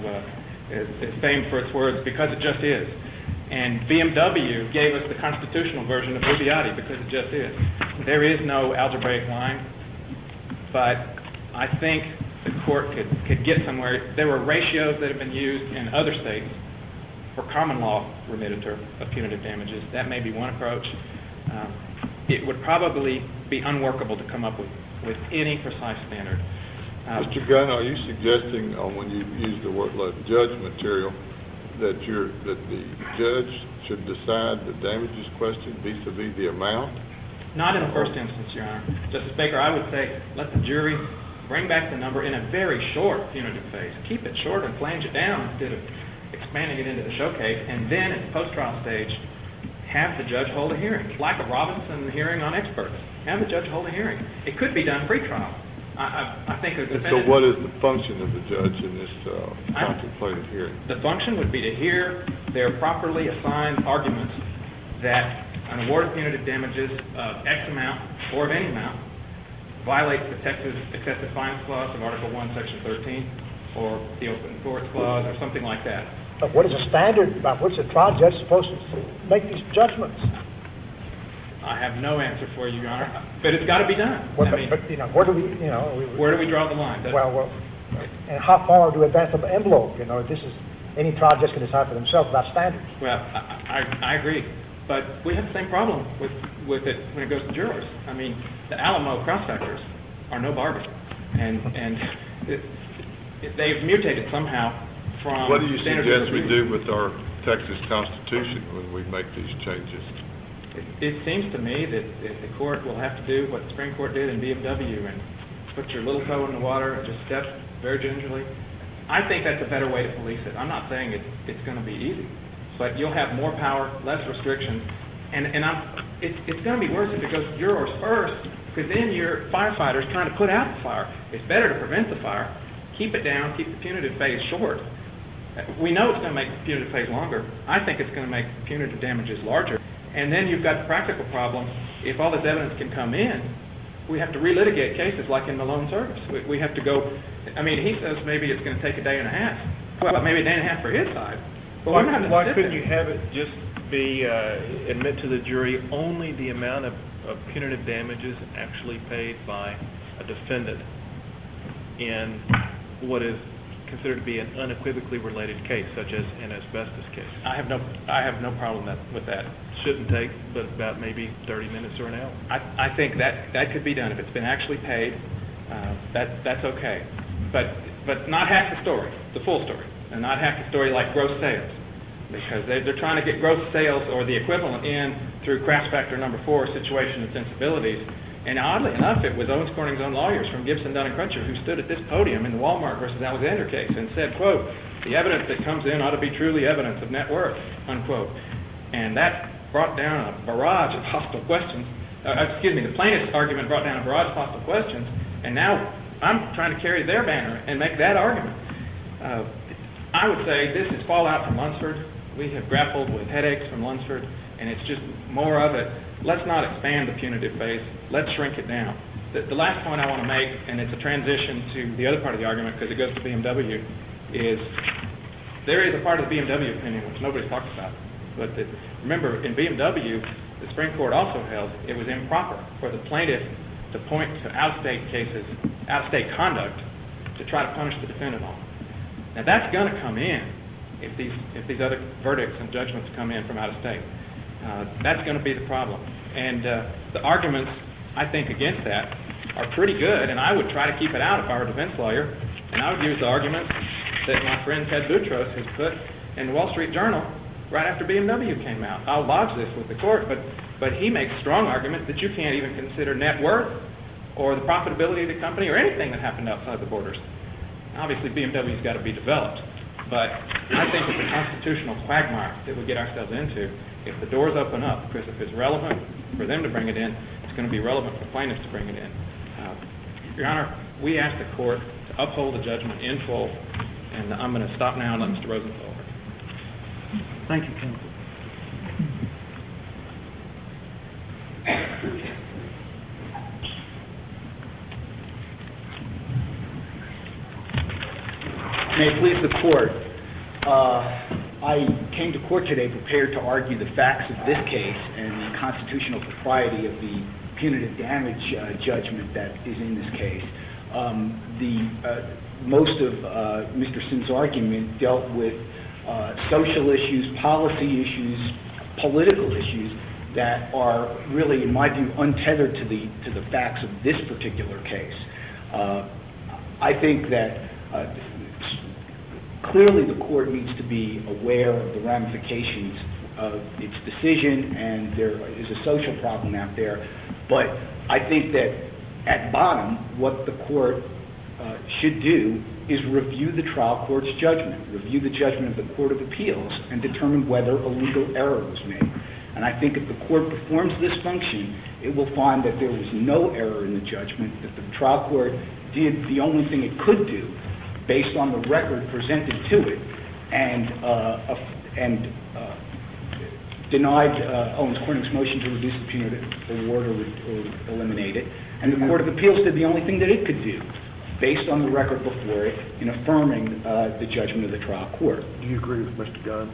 is famed for its words, because it just is. And BMW gave us the constitutional version of Zubiotti, because it just is. There is no algebraic line, but I think the court could get somewhere. There were ratios that have been used in other states for common law remittiture of punitive damages. That may be one approach. It would probably be unworkable to come up with any precise standard. Mr. Gunn, are you suggesting when you use the word judge material that the judge should decide the damages question vis-a-vis the amount? Not in the first instance, Your Honor. Justice Baker, I would say let the jury bring back the number in a very short punitive phase. Keep it short and flange it down instead of expanding it into the showcase, and then at the post-trial stage, have the judge hold a hearing, like a Robinson hearing on experts. Have the judge hold a hearing. It could be done pre-trial. I think a defendant... So what is the function of the judge in this contemplated hearing? The function would be to hear their properly assigned arguments that an award of punitive damages of X amount or of any amount violates the Texas Excessive Fines Clause of Article 1, Section 13, or the Open Courts Clause, or something like that. But what is the standard by which the trial judge is supposed to make these judgments? I have no answer for you, Your Honor, but it's got to be done. But where do we, where do we draw the line? Well, and how far do we advance the envelope? This is any trial judge can decide for themselves about standards. Well, I agree, but we have the same problem with it when it goes to jurors. I mean, the Alamo cross factors are no bargain, and they've mutated somehow from. What do you suggest we do with our Texas Constitution when we make these changes? It seems to me that the court will have to do what the Supreme Court did in BMW and put your little toe in the water and just step very gingerly. I think that's a better way to police it. I'm not saying it's going to be easy, but you'll have more power, less restrictions, and it's going to be worse if it goes to jurors first, because then you're firefighters trying to put out the fire. It's better to prevent the fire, keep it down, keep the punitive phase short. We know it's going to make the punitive phase longer. I think it's going to make the punitive damages larger. And then you've got the practical problem. If all this evidence can come in, we have to relitigate cases like in Malone Service. We have to go, I mean, he says maybe it's going to take a day and a half. Well, maybe a day and a half for his side. But why couldn't you have it just be admit to the jury only the amount of punitive damages actually paid by a defendant in what is considered to be an unequivocally related case, such as an asbestos case? I have no problem with that. Shouldn't take but about maybe 30 minutes or an hour. I think that could be done if it's been actually paid. That's okay, but not half the story, the full story, and not half the story like gross sales, because they're trying to get gross sales or the equivalent in through craft factor number 4, situation and sensibilities. And oddly enough, it was Owens Corning's own lawyers from Gibson, Dunn & Crutcher who stood at this podium in the Walmart versus Alexander case and said, quote, the evidence that comes in ought to be truly evidence of net worth, unquote. And that brought down a barrage of hostile questions. The plaintiff's argument brought down a barrage of hostile questions, and now I'm trying to carry their banner and make that argument. I would say this is fallout from Lunsford. We have grappled with headaches from Lunsford, and it's just more of it. Let's not expand the punitive phase. Let's shrink it down. The last point I want to make, and it's a transition to the other part of the argument because it goes to BMW, is there is a part of the BMW opinion which nobody's talked about. But remember, in BMW, the Supreme Court also held it was improper for the plaintiff to point to out-of-state cases, out-of-state conduct, to try to punish the defendant on. Now that's going to come in if these other verdicts and judgments come in from out of state. That's going to be the problem. And the arguments, I think, against that are pretty good, and I would try to keep it out if I were a defense lawyer, and I would use the arguments that my friend Ted Boutros has put in the Wall Street Journal right after BMW came out. I'll lodge this with the court, but he makes a strong argument that you can't even consider net worth or the profitability of the company or anything that happened outside the borders. Obviously, BMW's got to be developed, but I think it's a constitutional quagmire that we get ourselves into if the doors open up, because if it's relevant for them to bring it in, it's going to be relevant for plaintiffs to bring it in. Your Honor, we ask the court to uphold the judgment in full, and I'm going to stop now and let Mr. Rosenthal work. Thank you, counsel. May it please the court, I came to court today prepared to argue the facts of this case and the constitutional propriety of the punitive damage judgment that is in this case. Most of Mr. Sin's argument dealt with social issues, policy issues, political issues that are really, in my view, untethered to the facts of this particular case. I think that clearly the court needs to be aware of the ramifications of its decision, and there is a social problem out there. But I think that at bottom, what the court should do is review the trial court's judgment, review the judgment of the Court of Appeals, and determine whether a legal error was made. And I think if the court performs this function, it will find that there was no error in the judgment, that the trial court did the only thing it could do based on the record presented to it, and denied Owens Corning's motion to reduce the punitive award or eliminate it. And the Court of Appeals did the only thing that it could do based on the record before it in affirming the judgment of the trial court. Do you agree with Mr. Gunn?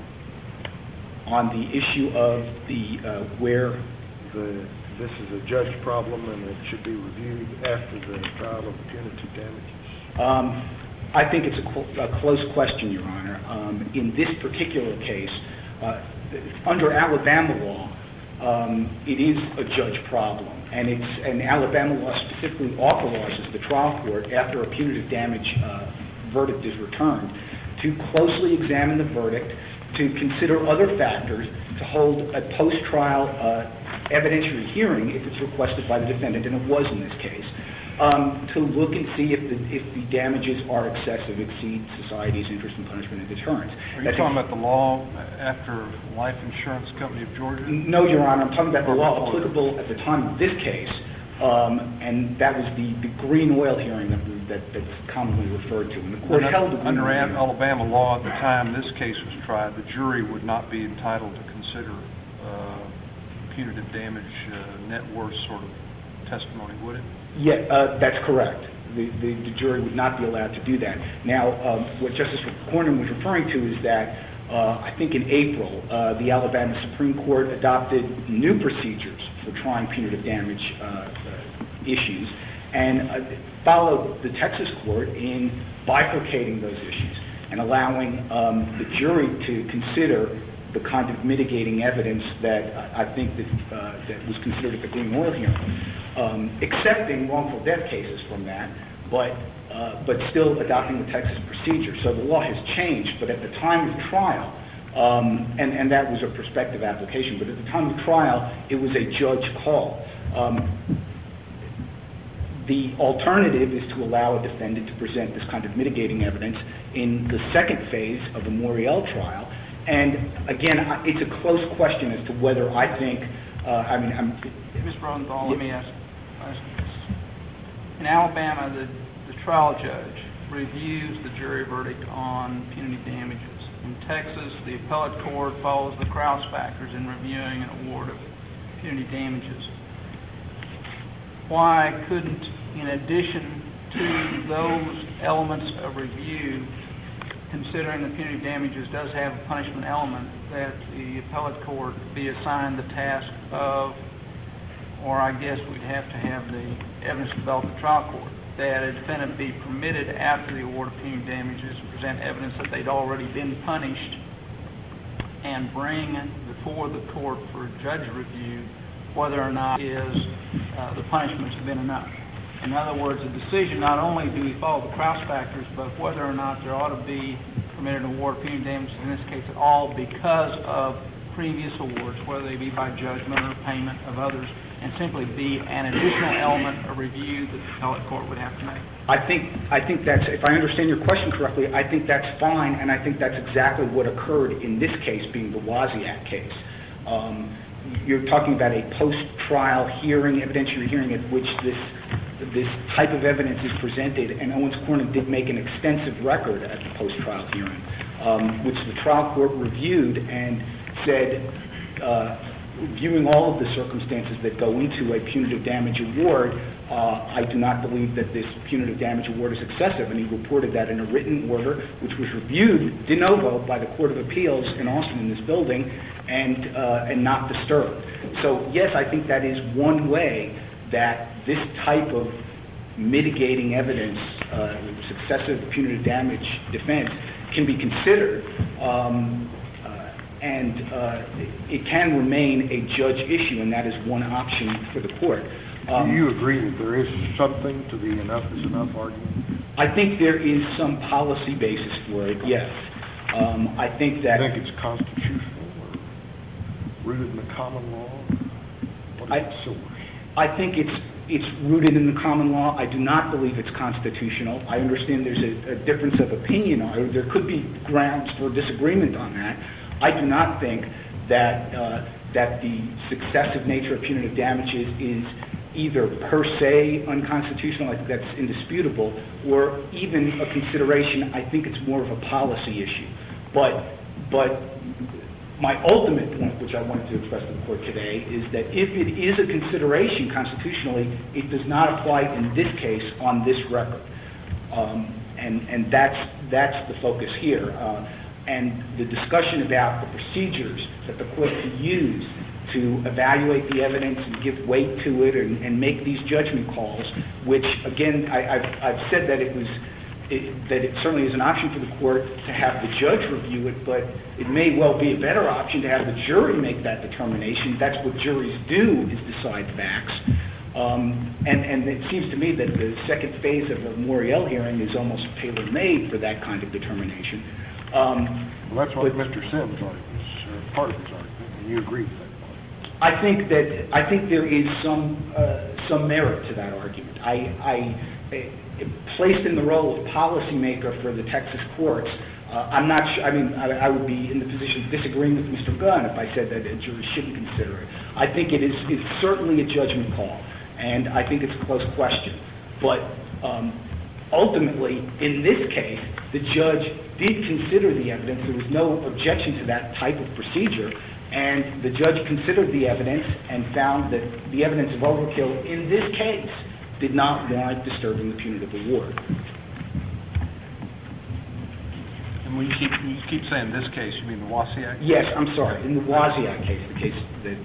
On the issue of the where this is a judge problem and it should be reviewed after the trial of the punitive damages? I think it's a close question, Your Honor. In this particular case, under Alabama law, it is a judge problem, and Alabama law specifically authorizes the trial court, after a punitive damage verdict is returned, to closely examine the verdict, to consider other factors, to hold a post-trial evidentiary hearing if it's requested by the defendant, and it was in this case, to look and see if the damages are excessive, exceed society's interest in punishment and deterrence. Are you talking about the law after Life Insurance Company of Georgia? No, Your Honor. I'm talking about the law applicable at the time of this case, and that was the green oil hearing that's commonly referred to. And the court held the under Alabama law at the time this case was tried, the jury would not be entitled to consider punitive damage net worth sort of testimony, would it? Yeah, that's correct. The jury would not be allowed to do that. Now, what Justice Cornyn was referring to is that I think in April, the Alabama Supreme Court adopted new procedures for trying punitive damage issues, and followed the Texas court in bifurcating those issues and allowing the jury to consider the kind of mitigating evidence that I think that was considered at the green oil hearing, accepting wrongful death cases from that, but still adopting the Texas procedure. So the law has changed, but at the time of trial, And that was a prospective application. But at the time of trial, it was a judge call. The alternative is to allow a defendant to present this kind of mitigating evidence in the second phase of a Moriel trial. And again, it's a close question as to whether I think, Mr. Rosenthal, let me ask this. In Alabama, the trial judge reviews the jury verdict on punitive damages. In Texas, the appellate court follows the Krauss factors in reviewing an award of punitive damages. Why couldn't, in addition to those elements of review, considering the punitive damages does have a punishment element, that the appellate court be assigned the task of, or I guess we'd have to have the evidence developed at the trial court, that a defendant be permitted after the award of punitive damages to present evidence that they'd already been punished and bring before the court for judge review whether or not the punishments have been enough. In other words, a decision not only do we follow the Krauss factors, but whether or not there ought to be permitted an award of punitive damages, in this case at all, because of previous awards, whether they be by judgment or payment of others, and simply be an additional element of review that the appellate court would have to make. I think that's, if I understand your question correctly, I think that's fine, and I think that's exactly what occurred in this case, being the Wozniak case. You're talking about a post-trial hearing, evidentiary hearing, at which this type of evidence is presented, and Owens Corning did make an extensive record at the post-trial hearing, which the trial court reviewed and said, viewing all of the circumstances that go into a punitive damage award, I do not believe that this punitive damage award is excessive, and he reported that in a written order, which was reviewed de novo by the Court of Appeals in Austin in this building, and not disturbed. So yes, I think that is one way that this type of mitigating evidence, successive punitive damage defense, can be considered, and it can remain a judge issue, and that is one option for the court. Do you agree that there is something to the enough is enough argument? I think there is some policy basis for it, yes. I think that... Do you think it's constitutional or rooted in the common law? What is the source? I think it's rooted in the common law. I do not believe it's constitutional. I understand there's a difference of opinion, or there could be grounds for disagreement on that. I do not think that the successive nature of punitive damages is either per se unconstitutional, I think that's indisputable, or even a consideration. I think it's more of a policy issue. But my ultimate point, which I wanted to express to the court today, is that if it is a consideration constitutionally, it does not apply in this case on this record. And that's the focus here. And the discussion about the procedures that the court can use to evaluate the evidence and give weight to it and make these judgment calls, which, again, I've said that it certainly is an option for the court to have the judge review it, but it may well be a better option to have the jury make that determination. That's what juries do, is decide facts. And it seems to me that the second phase of a Moriel hearing is almost tailor-made for that kind of determination. Well, that's what Mr. Sims argues, or part of his argument, and you agree with that point. I think there is some merit to that argument. Placed in the role of policymaker for the Texas courts, I'm not sure. I mean, I would be in the position of disagreeing with Mr. Gunn if I said that a jury shouldn't consider it. I think it's certainly a judgment call, and I think it's a close question. But ultimately, in this case, the judge did consider the evidence. There was no objection to that type of procedure, and the judge considered the evidence and found that the evidence of overkill in this case did not warrant disturbing the punitive award. And when you keep saying this case, you mean the Wozniak case? Yes, I'm sorry. In the Wozniak case, the case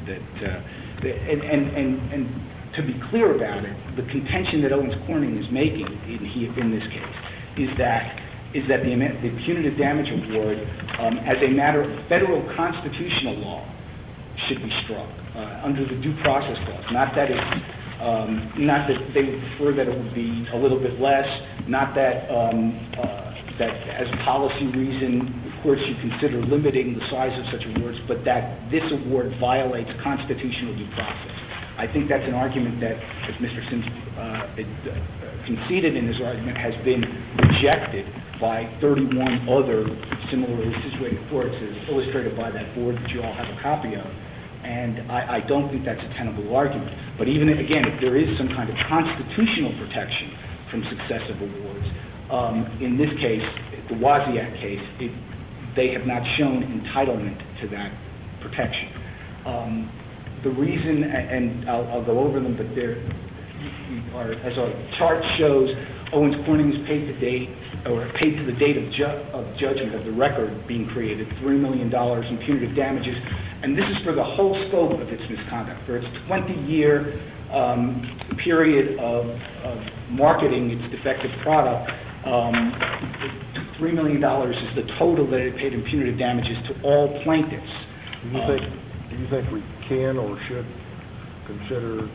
and to be clear about it, the contention that Owens Corning is making in this case is that the punitive damage award, as a matter of federal constitutional law, should be struck under the due process clause. Not that they would prefer that it would be a little bit less. Not that that as a policy reason the court should consider limiting the size of such awards, but that this award violates constitutional due process. I think that's an argument that, as Mr. Sims conceded in his argument, has been rejected by 31 other similarly situated courts, as illustrated by that board that you all have a copy of. And I don't think that's a tenable argument. But even, again, if there is some kind of constitutional protection from successive awards, in this case, the Wozniak case, they have not shown entitlement to that protection. The reason, and I'll go over them, but as our chart shows, Owens Corning is paid to date, or paid to the date of judgment of the record being created, $3 million in punitive damages, and this is for the whole scope of its misconduct. For its 20-year period of marketing its defective product, $3 million is the total that it paid in punitive damages to all plaintiffs. Do you think we can or should consider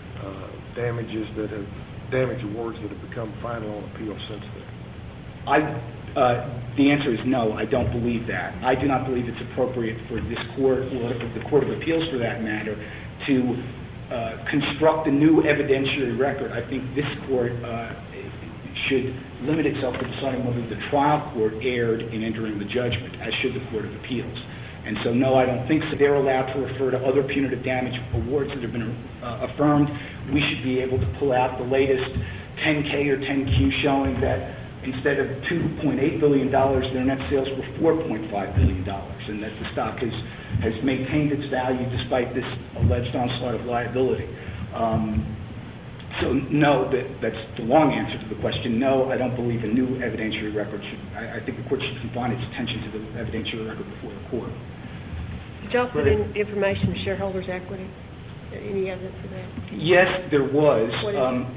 damage awards that have become final on appeal since then? The answer is no, I don't believe that. I do not believe it's appropriate for this court, or the Court of Appeals for that matter, to construct a new evidentiary record. I think this court should limit itself to deciding whether the trial court erred in entering the judgment, as should the Court of Appeals. And so, no, I don't think so. They're allowed to refer to other punitive damage awards that have been affirmed. We should be able to pull out the latest 10K or 10Q showing that instead of $2.8 billion, their net sales were $4.5 billion, and that the stock has maintained its value despite this alleged onslaught of liability. So, no, that's the long answer to the question. No, I don't believe a new evidentiary record should. I think the court should confine its attention to the evidentiary record before the court. Did y'all put in information to shareholders' equity? Any evidence of that? Yes, there was. What is it?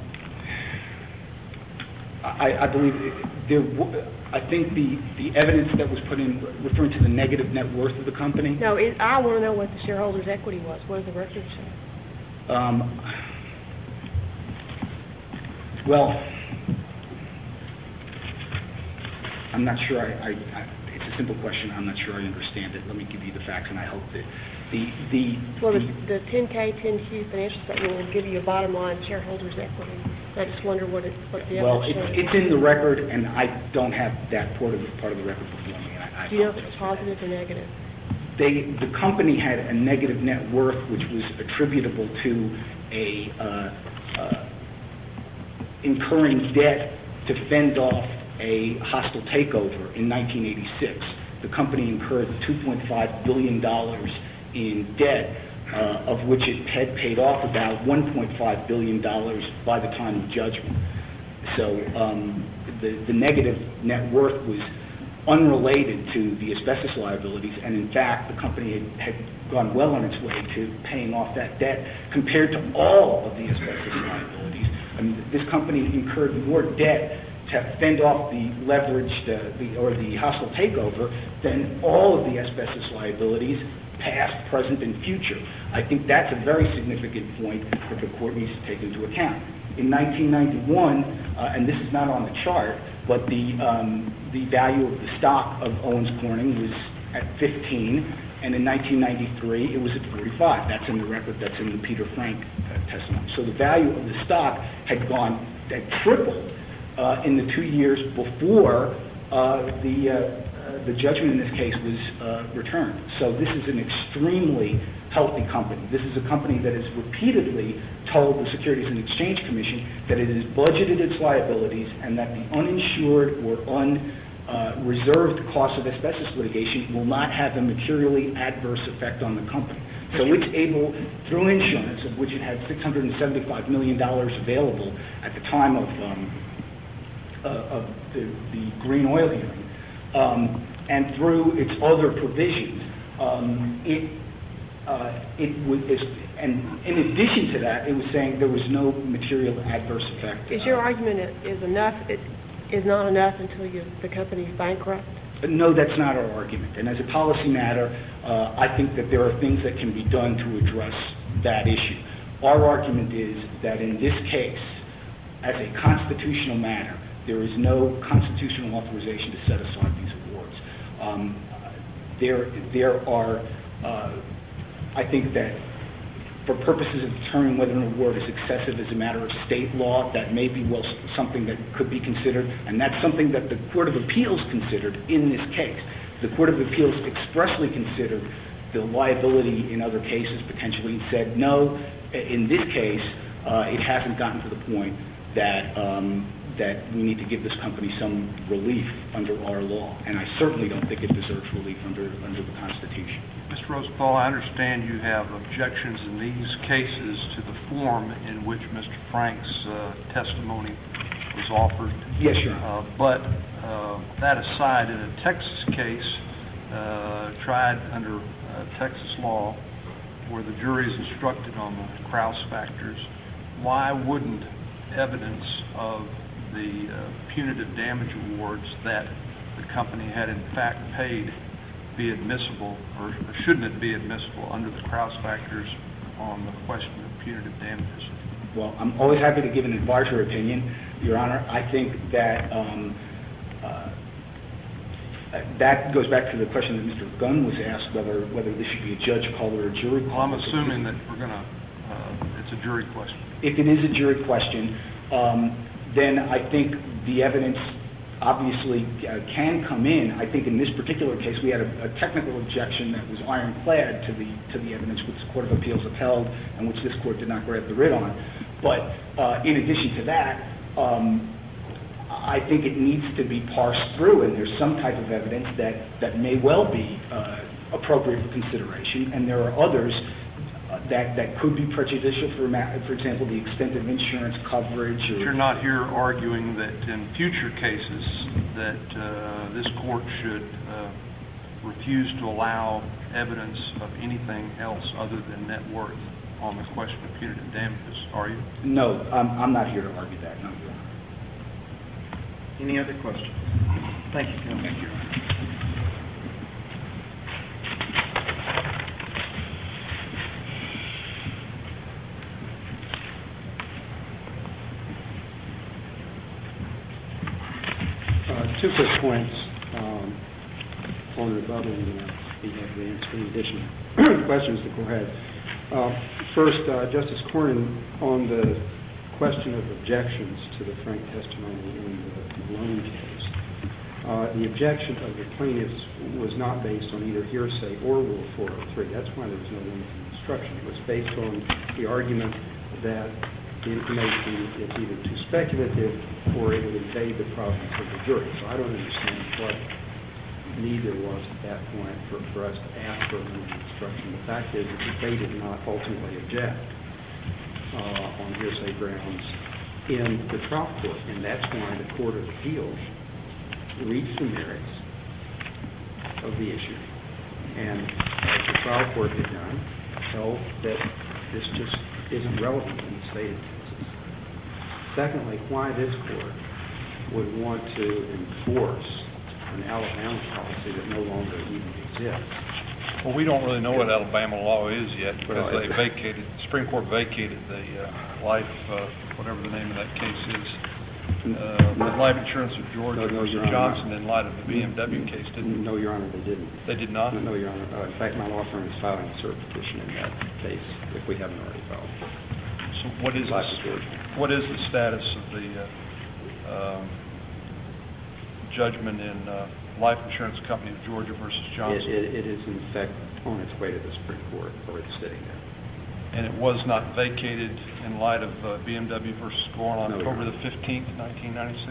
I believe I think the evidence that was put in referring to the negative net worth of the company. No, I want to know what the shareholders' equity was. What does the record show? Well, I'm not sure it's a simple question. I'm not sure I understand it. Let me give you the facts, and I hope that the 10K, 10Q financial statement will give you a bottom line shareholders' equity. I just wonder what the evidence Well, shows. it's in the record, and I don't have that part of the record before me. Do you know if it's positive or negative? The company had a negative net worth, which was attributable to incurring debt to fend off a hostile takeover in 1986. The company incurred $2.5 billion in debt, of which it had paid off about $1.5 billion by the time of judgment. So the negative net worth was unrelated to the asbestos liabilities, and in fact, the company had gone well on its way to paying off that debt compared to all of the asbestos liabilities. I mean, this company incurred more debt to fend off the leveraged or the hostile takeover than all of the asbestos liabilities, past, present, and future. I think that's a very significant point that the court needs to take into account. In 1991, and this is not on the chart, but the value of the stock of Owens Corning was at 15, and in 1993 it was at 45. That's in the record. That's in the Peter Frank testimony. So the value of the stock had tripled in the 2 years before the judgment in this case was returned. So this is an extremely healthy company. This is a company that has repeatedly told the Securities and Exchange Commission that it has budgeted its liabilities and that the uninsured or unreserved cost of asbestos litigation will not have a materially adverse effect on the company. So it's able, through insurance, of which it had $675 million available at the time of the Green Oil hearing, and through its other provisions, and in addition to that, it was saying there was no material adverse effect. Is your argument is not enough until the company is bankrupt? No, that's not our argument. And as a policy matter, I think that there are things that can be done to address that issue. Our argument is that in this case, as a constitutional matter, there is no constitutional authorization to set aside these awards. There are, I think that for purposes of determining whether an award is excessive as a matter of state law, that may be something that could be considered, and that's something that the Court of Appeals considered in this case. The Court of Appeals expressly considered the liability in other cases potentially and said, no, in this case, it hasn't gotten to the point that that we need to give this company some relief under our law, and I certainly don't think it deserves relief under the Constitution. Mr. Rosenthal, I understand you have objections in these cases to the form in which Mr. Frank's testimony was offered. Yes, Your Honor. But that aside, in a Texas case tried under Texas law, where the jury is instructed on the Krauss factors, why wouldn't evidence of the punitive damage awards that the company had in fact paid be admissible, or shouldn't it be admissible under the Krauss factors on the question of punitive damages? Well, I'm always happy to give an advisory opinion, Your Honor. I think that that goes back to the question that Mr. Gunn was asked, whether this should be a judge call or a jury call. Well, I'm assuming that it's a jury question. If it is a jury question, then I think the evidence obviously can come in. I think in this particular case we had a technical objection that was ironclad to the evidence which the Court of Appeals upheld and which this Court did not grant the writ on. But in addition to that, I think it needs to be parsed through, and there's some type of evidence that may well be appropriate for consideration, and there are others that could be prejudicial, for example, the extent of insurance coverage. You're not here arguing that in future cases that this Court should refuse to allow evidence of anything else other than net worth on the question of punitive damages, are you? No, I'm not here to argue that, no, Your Honor. Any other questions? Thank you, Counsel. Thank you, Your Honor. Two quick points on rebuttal, and I'll be happy to answer any additional questions the Court had. First, Justice Cornyn, on the question of objections to the Frank testimony in the Malone case, the objection of the plaintiffs was not based on either hearsay or Rule 403. That's why there was no limiting instruction. It was based on the argument that the information is either too speculative or it would invade the province of the jury. So I don't understand what neither was at that point for us to ask for a limiting instruction. The fact is that they did not ultimately object on hearsay grounds in the trial court, and that's why the Court of Appeals reached the merits of the issue. And as the trial court had done, held that this just isn't relevant in the state of Texas. Secondly, why this Court would want to enforce an Alabama policy that no longer even exists. Well, we don't really know what Alabama law is yet, because the Supreme Court vacated the life, whatever the name of that case is, the life insurance of Georgia versus Johnson in light of the BMW case, didn't? No, Your Honor, they didn't. They did not? No, Your Honor. In fact, my law firm is filing a cert petition in that case, if we haven't already filed. So what is the status of the judgment in Life Insurance Company of Georgia versus Johnson? It is, in fact, on its way to the Supreme Court, or it's sitting there. And it was not vacated in light of BMW versus Gore on October the 15th, 1996?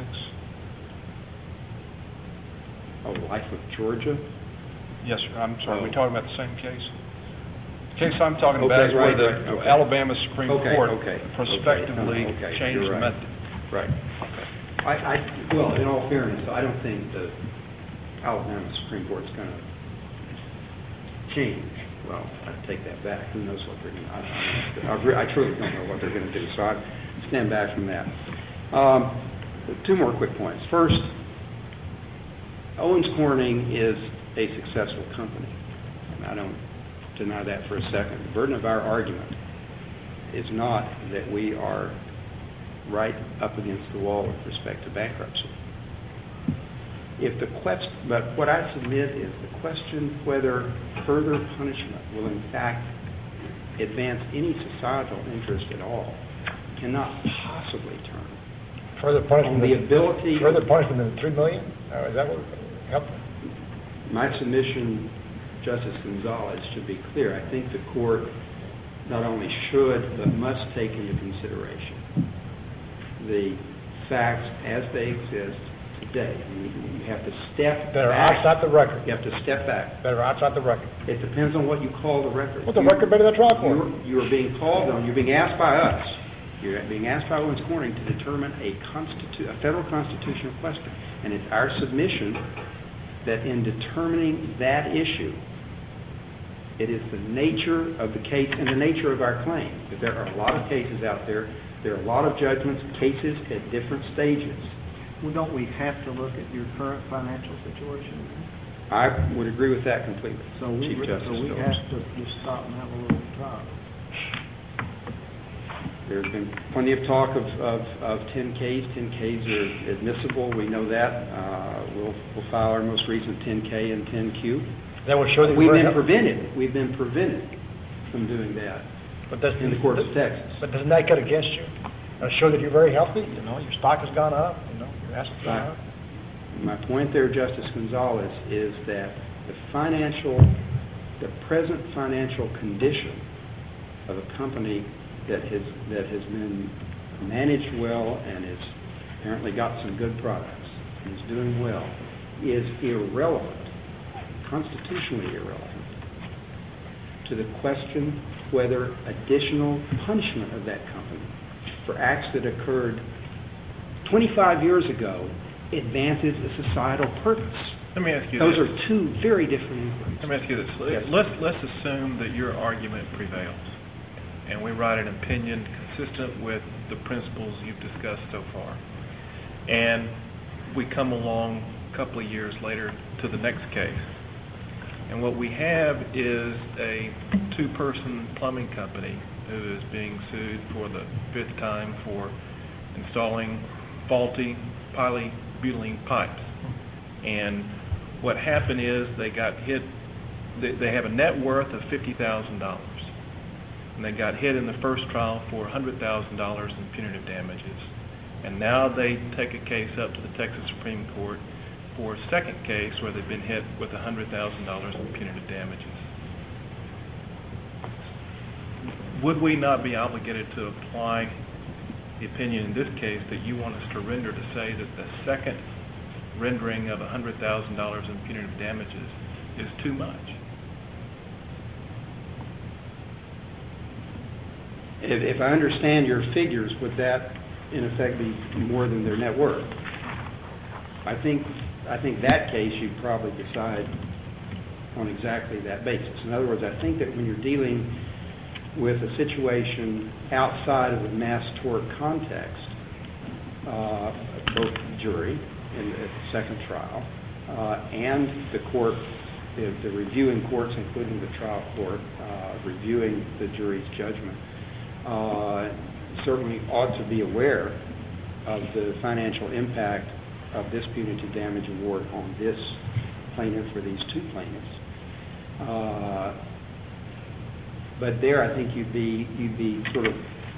Oh, Life of Georgia? Yes, sir. I'm sorry. Are we talking about the same case? The case I'm talking about is where the Alabama Supreme Court prospectively changed the method. Right. Okay. Well, in all fairness, I don't think the Alabama Supreme Court's going to change. Well, I take that back. Who knows what they're going to do? I truly don't know what they're going to do, so I stand back from that. Two more quick points. First, Owens Corning is a successful company, and I don't deny that for a second. The burden of our argument is not that we are right up against the wall with respect to bankruptcy. But what I submit is the question whether further punishment will in fact advance any societal interest at all cannot possibly turn Further punishment. on the ability. Further punishment than $3 million? Is that what helped? My submission, Justice Gonzalez, should be clear. I think the court not only should but must take into consideration the facts as they exist today. You have to step That are back. outside the record. You have to step back. That are outside the record. It depends on what you call the record. Well, the record better than the trial court. You are being called on. You're being asked by us. You're being asked by Owens Corning to determine a federal constitutional question. And it's our submission that in determining that issue, it is the nature of the case and the nature of our claim. That there are a lot of cases out there. There are a lot of judgments, cases at different stages. Well, don't we have to look at your current financial situation? I would agree with that completely, Chief Justice we Phillips. have to just stop and have a little talk. There's been plenty of talk of 10Ks. 10Ks are admissible. We know that. We'll file our most recent 10K and 10Q. That will show that We've been prevented. We've been prevented from doing that in the courts of Texas. But doesn't that cut against you? Does it show that you're very healthy? You know, your stock has gone up. You know, your assets gone up. My point there, Justice Gonzalez, is that the present financial condition of a company that has been managed well and has apparently got some good products and is doing well is irrelevant, constitutionally irrelevant, to the question whether additional punishment of that company for acts that occurred 25 years ago advances a societal purpose. Let me ask you Those this. are two very different inquiries. Let me ask you this. Yes. Let's assume that your argument prevails, and we write an opinion consistent with the principles you've discussed so far. And we come along a couple of years later to the next case. And what we have is a two-person plumbing company who is being sued for the 5th time for installing faulty polybutylene pipes. And what happened is they got hit. They have a net worth of $50,000. And they got hit in the first trial for $100,000 in punitive damages. And now they take a case up to the Texas Supreme Court for a second case where they've been hit with $100,000 in punitive damages. Would we not be obligated to apply the opinion in this case that you want us to render to say that the second rendering of $100,000 in punitive damages is too much? If I understand your figures, would that in effect be more than their net worth? I think that case you'd probably decide on exactly that basis. In other words, I think that when you're dealing with a situation outside of the mass tort context, both the jury in the second trial and the court, the reviewing courts, including the trial court, reviewing the jury's judgment, certainly ought to be aware of the financial impact of this punitive damage award on this plaintiff or these two plaintiffs. But there, I think you'd be sort of,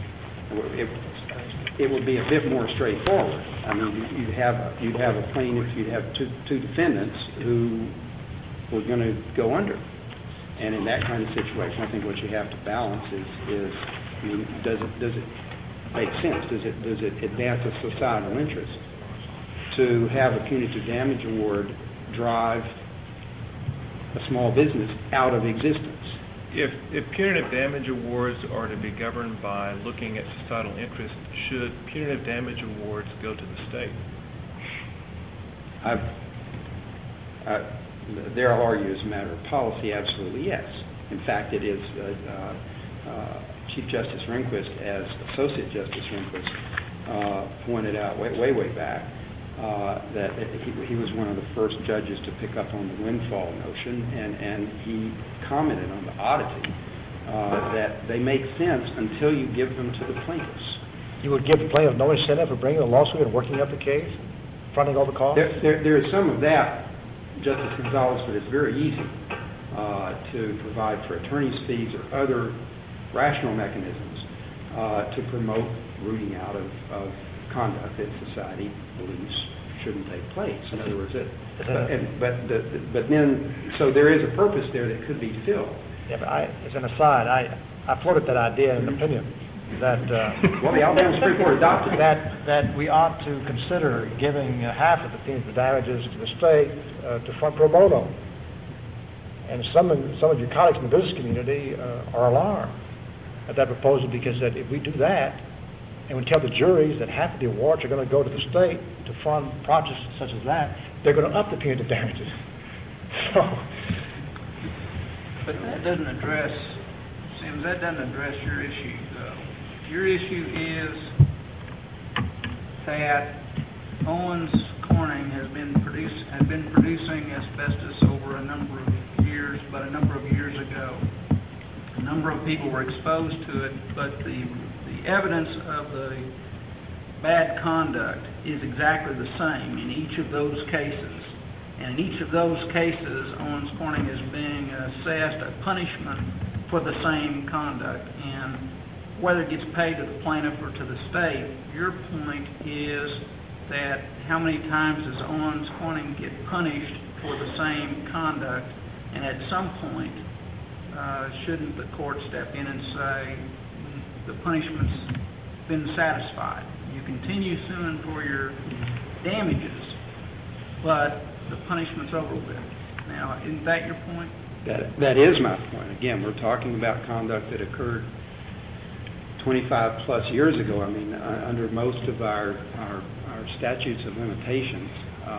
it would be a bit more straightforward. I mean, you'd have a plaintiff, you'd have two defendants who were going to go under. And in that kind of situation, I think what you have to balance is does it make sense? Does it advance a societal interest to have a punitive damage award drive a small business out of existence? If punitive damage awards are to be governed by looking at societal interest, should punitive damage awards go to the state? There I'll argue as a matter of policy, absolutely yes. In fact, it is Chief Justice Rehnquist, as Associate Justice Rehnquist pointed out way back, that he was one of the first judges to pick up on the windfall notion, and he commented on the oddity that they make sense until you give them to the plaintiffs. You would give the plaintiff no incentive for bringing a lawsuit and working up the case fronting all the costs? There is some of that, Justice Gonzalez, but it's very easy to provide for attorney's fees or other rational mechanisms to promote rooting out of conduct that society believes shouldn't take place. In other words, but then, so there is a purpose there that could be filled. Yeah, but as an aside, I floated that idea in an opinion that well, the Alabama Supreme Court adopted that we ought to consider giving half of the punitive damages to the state to fund pro bono. And some of your colleagues in the business community are alarmed at that proposal, because that if we do that, and we tell the juries that half of the awards are going to go to the state to fund projects such as that, they're going to up the punitive damages. So, but that doesn't address, Sims, that doesn't address your issue, though. Your issue is that Owens Corning has been producing asbestos over a number of years, but a number of years ago. A number of people were exposed to it, but the evidence of the bad conduct is exactly the same in each of those cases. And in each of those cases, Owens Corning is being assessed a punishment for the same conduct. And whether it gets paid to the plaintiff or to the state, your point is that how many times does Owens Corning get punished for the same conduct? And at some point, shouldn't the court step in and say, the punishment's been satisfied? You continue suing for your damages, but the punishment's over with. Now, isn't that your point? That is my point. Again, we're talking about conduct that occurred 25 plus years ago. I mean, under most of our statutes of limitations,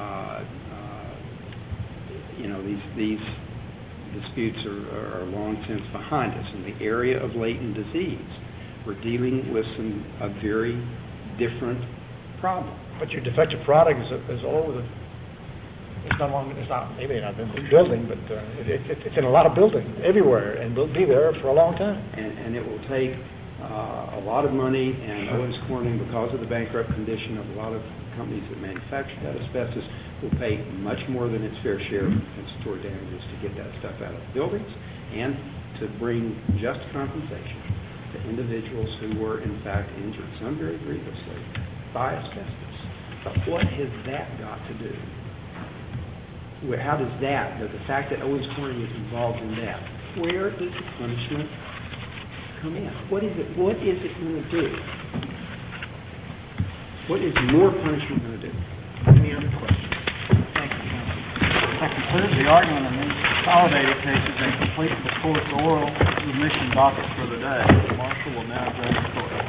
these disputes are long since behind us. In the area of latent disease, we're dealing with a very different problem. But your defective product is all over the... It's not maybe not in the building, but it's in a lot of buildings everywhere, and will be there for a long time. And it will take a lot of money, and Owens Corning, because of the bankrupt condition of a lot of companies that manufacture that asbestos, will pay much more than its fair share of compensatory damages to get that stuff out of the buildings and to bring just compensation to individuals who were in fact injured, some very grievously, by asbestos. But what has that got to do? How does the fact that Owens Corning is involved in that, where does the punishment come in? What is it going to do? What is more punishment going to do? Any other questions? Thank you, counsel. That concludes the argument on these consolidated cases and completes the court's oral submission docket for the day. The marshal will now adjourn the court.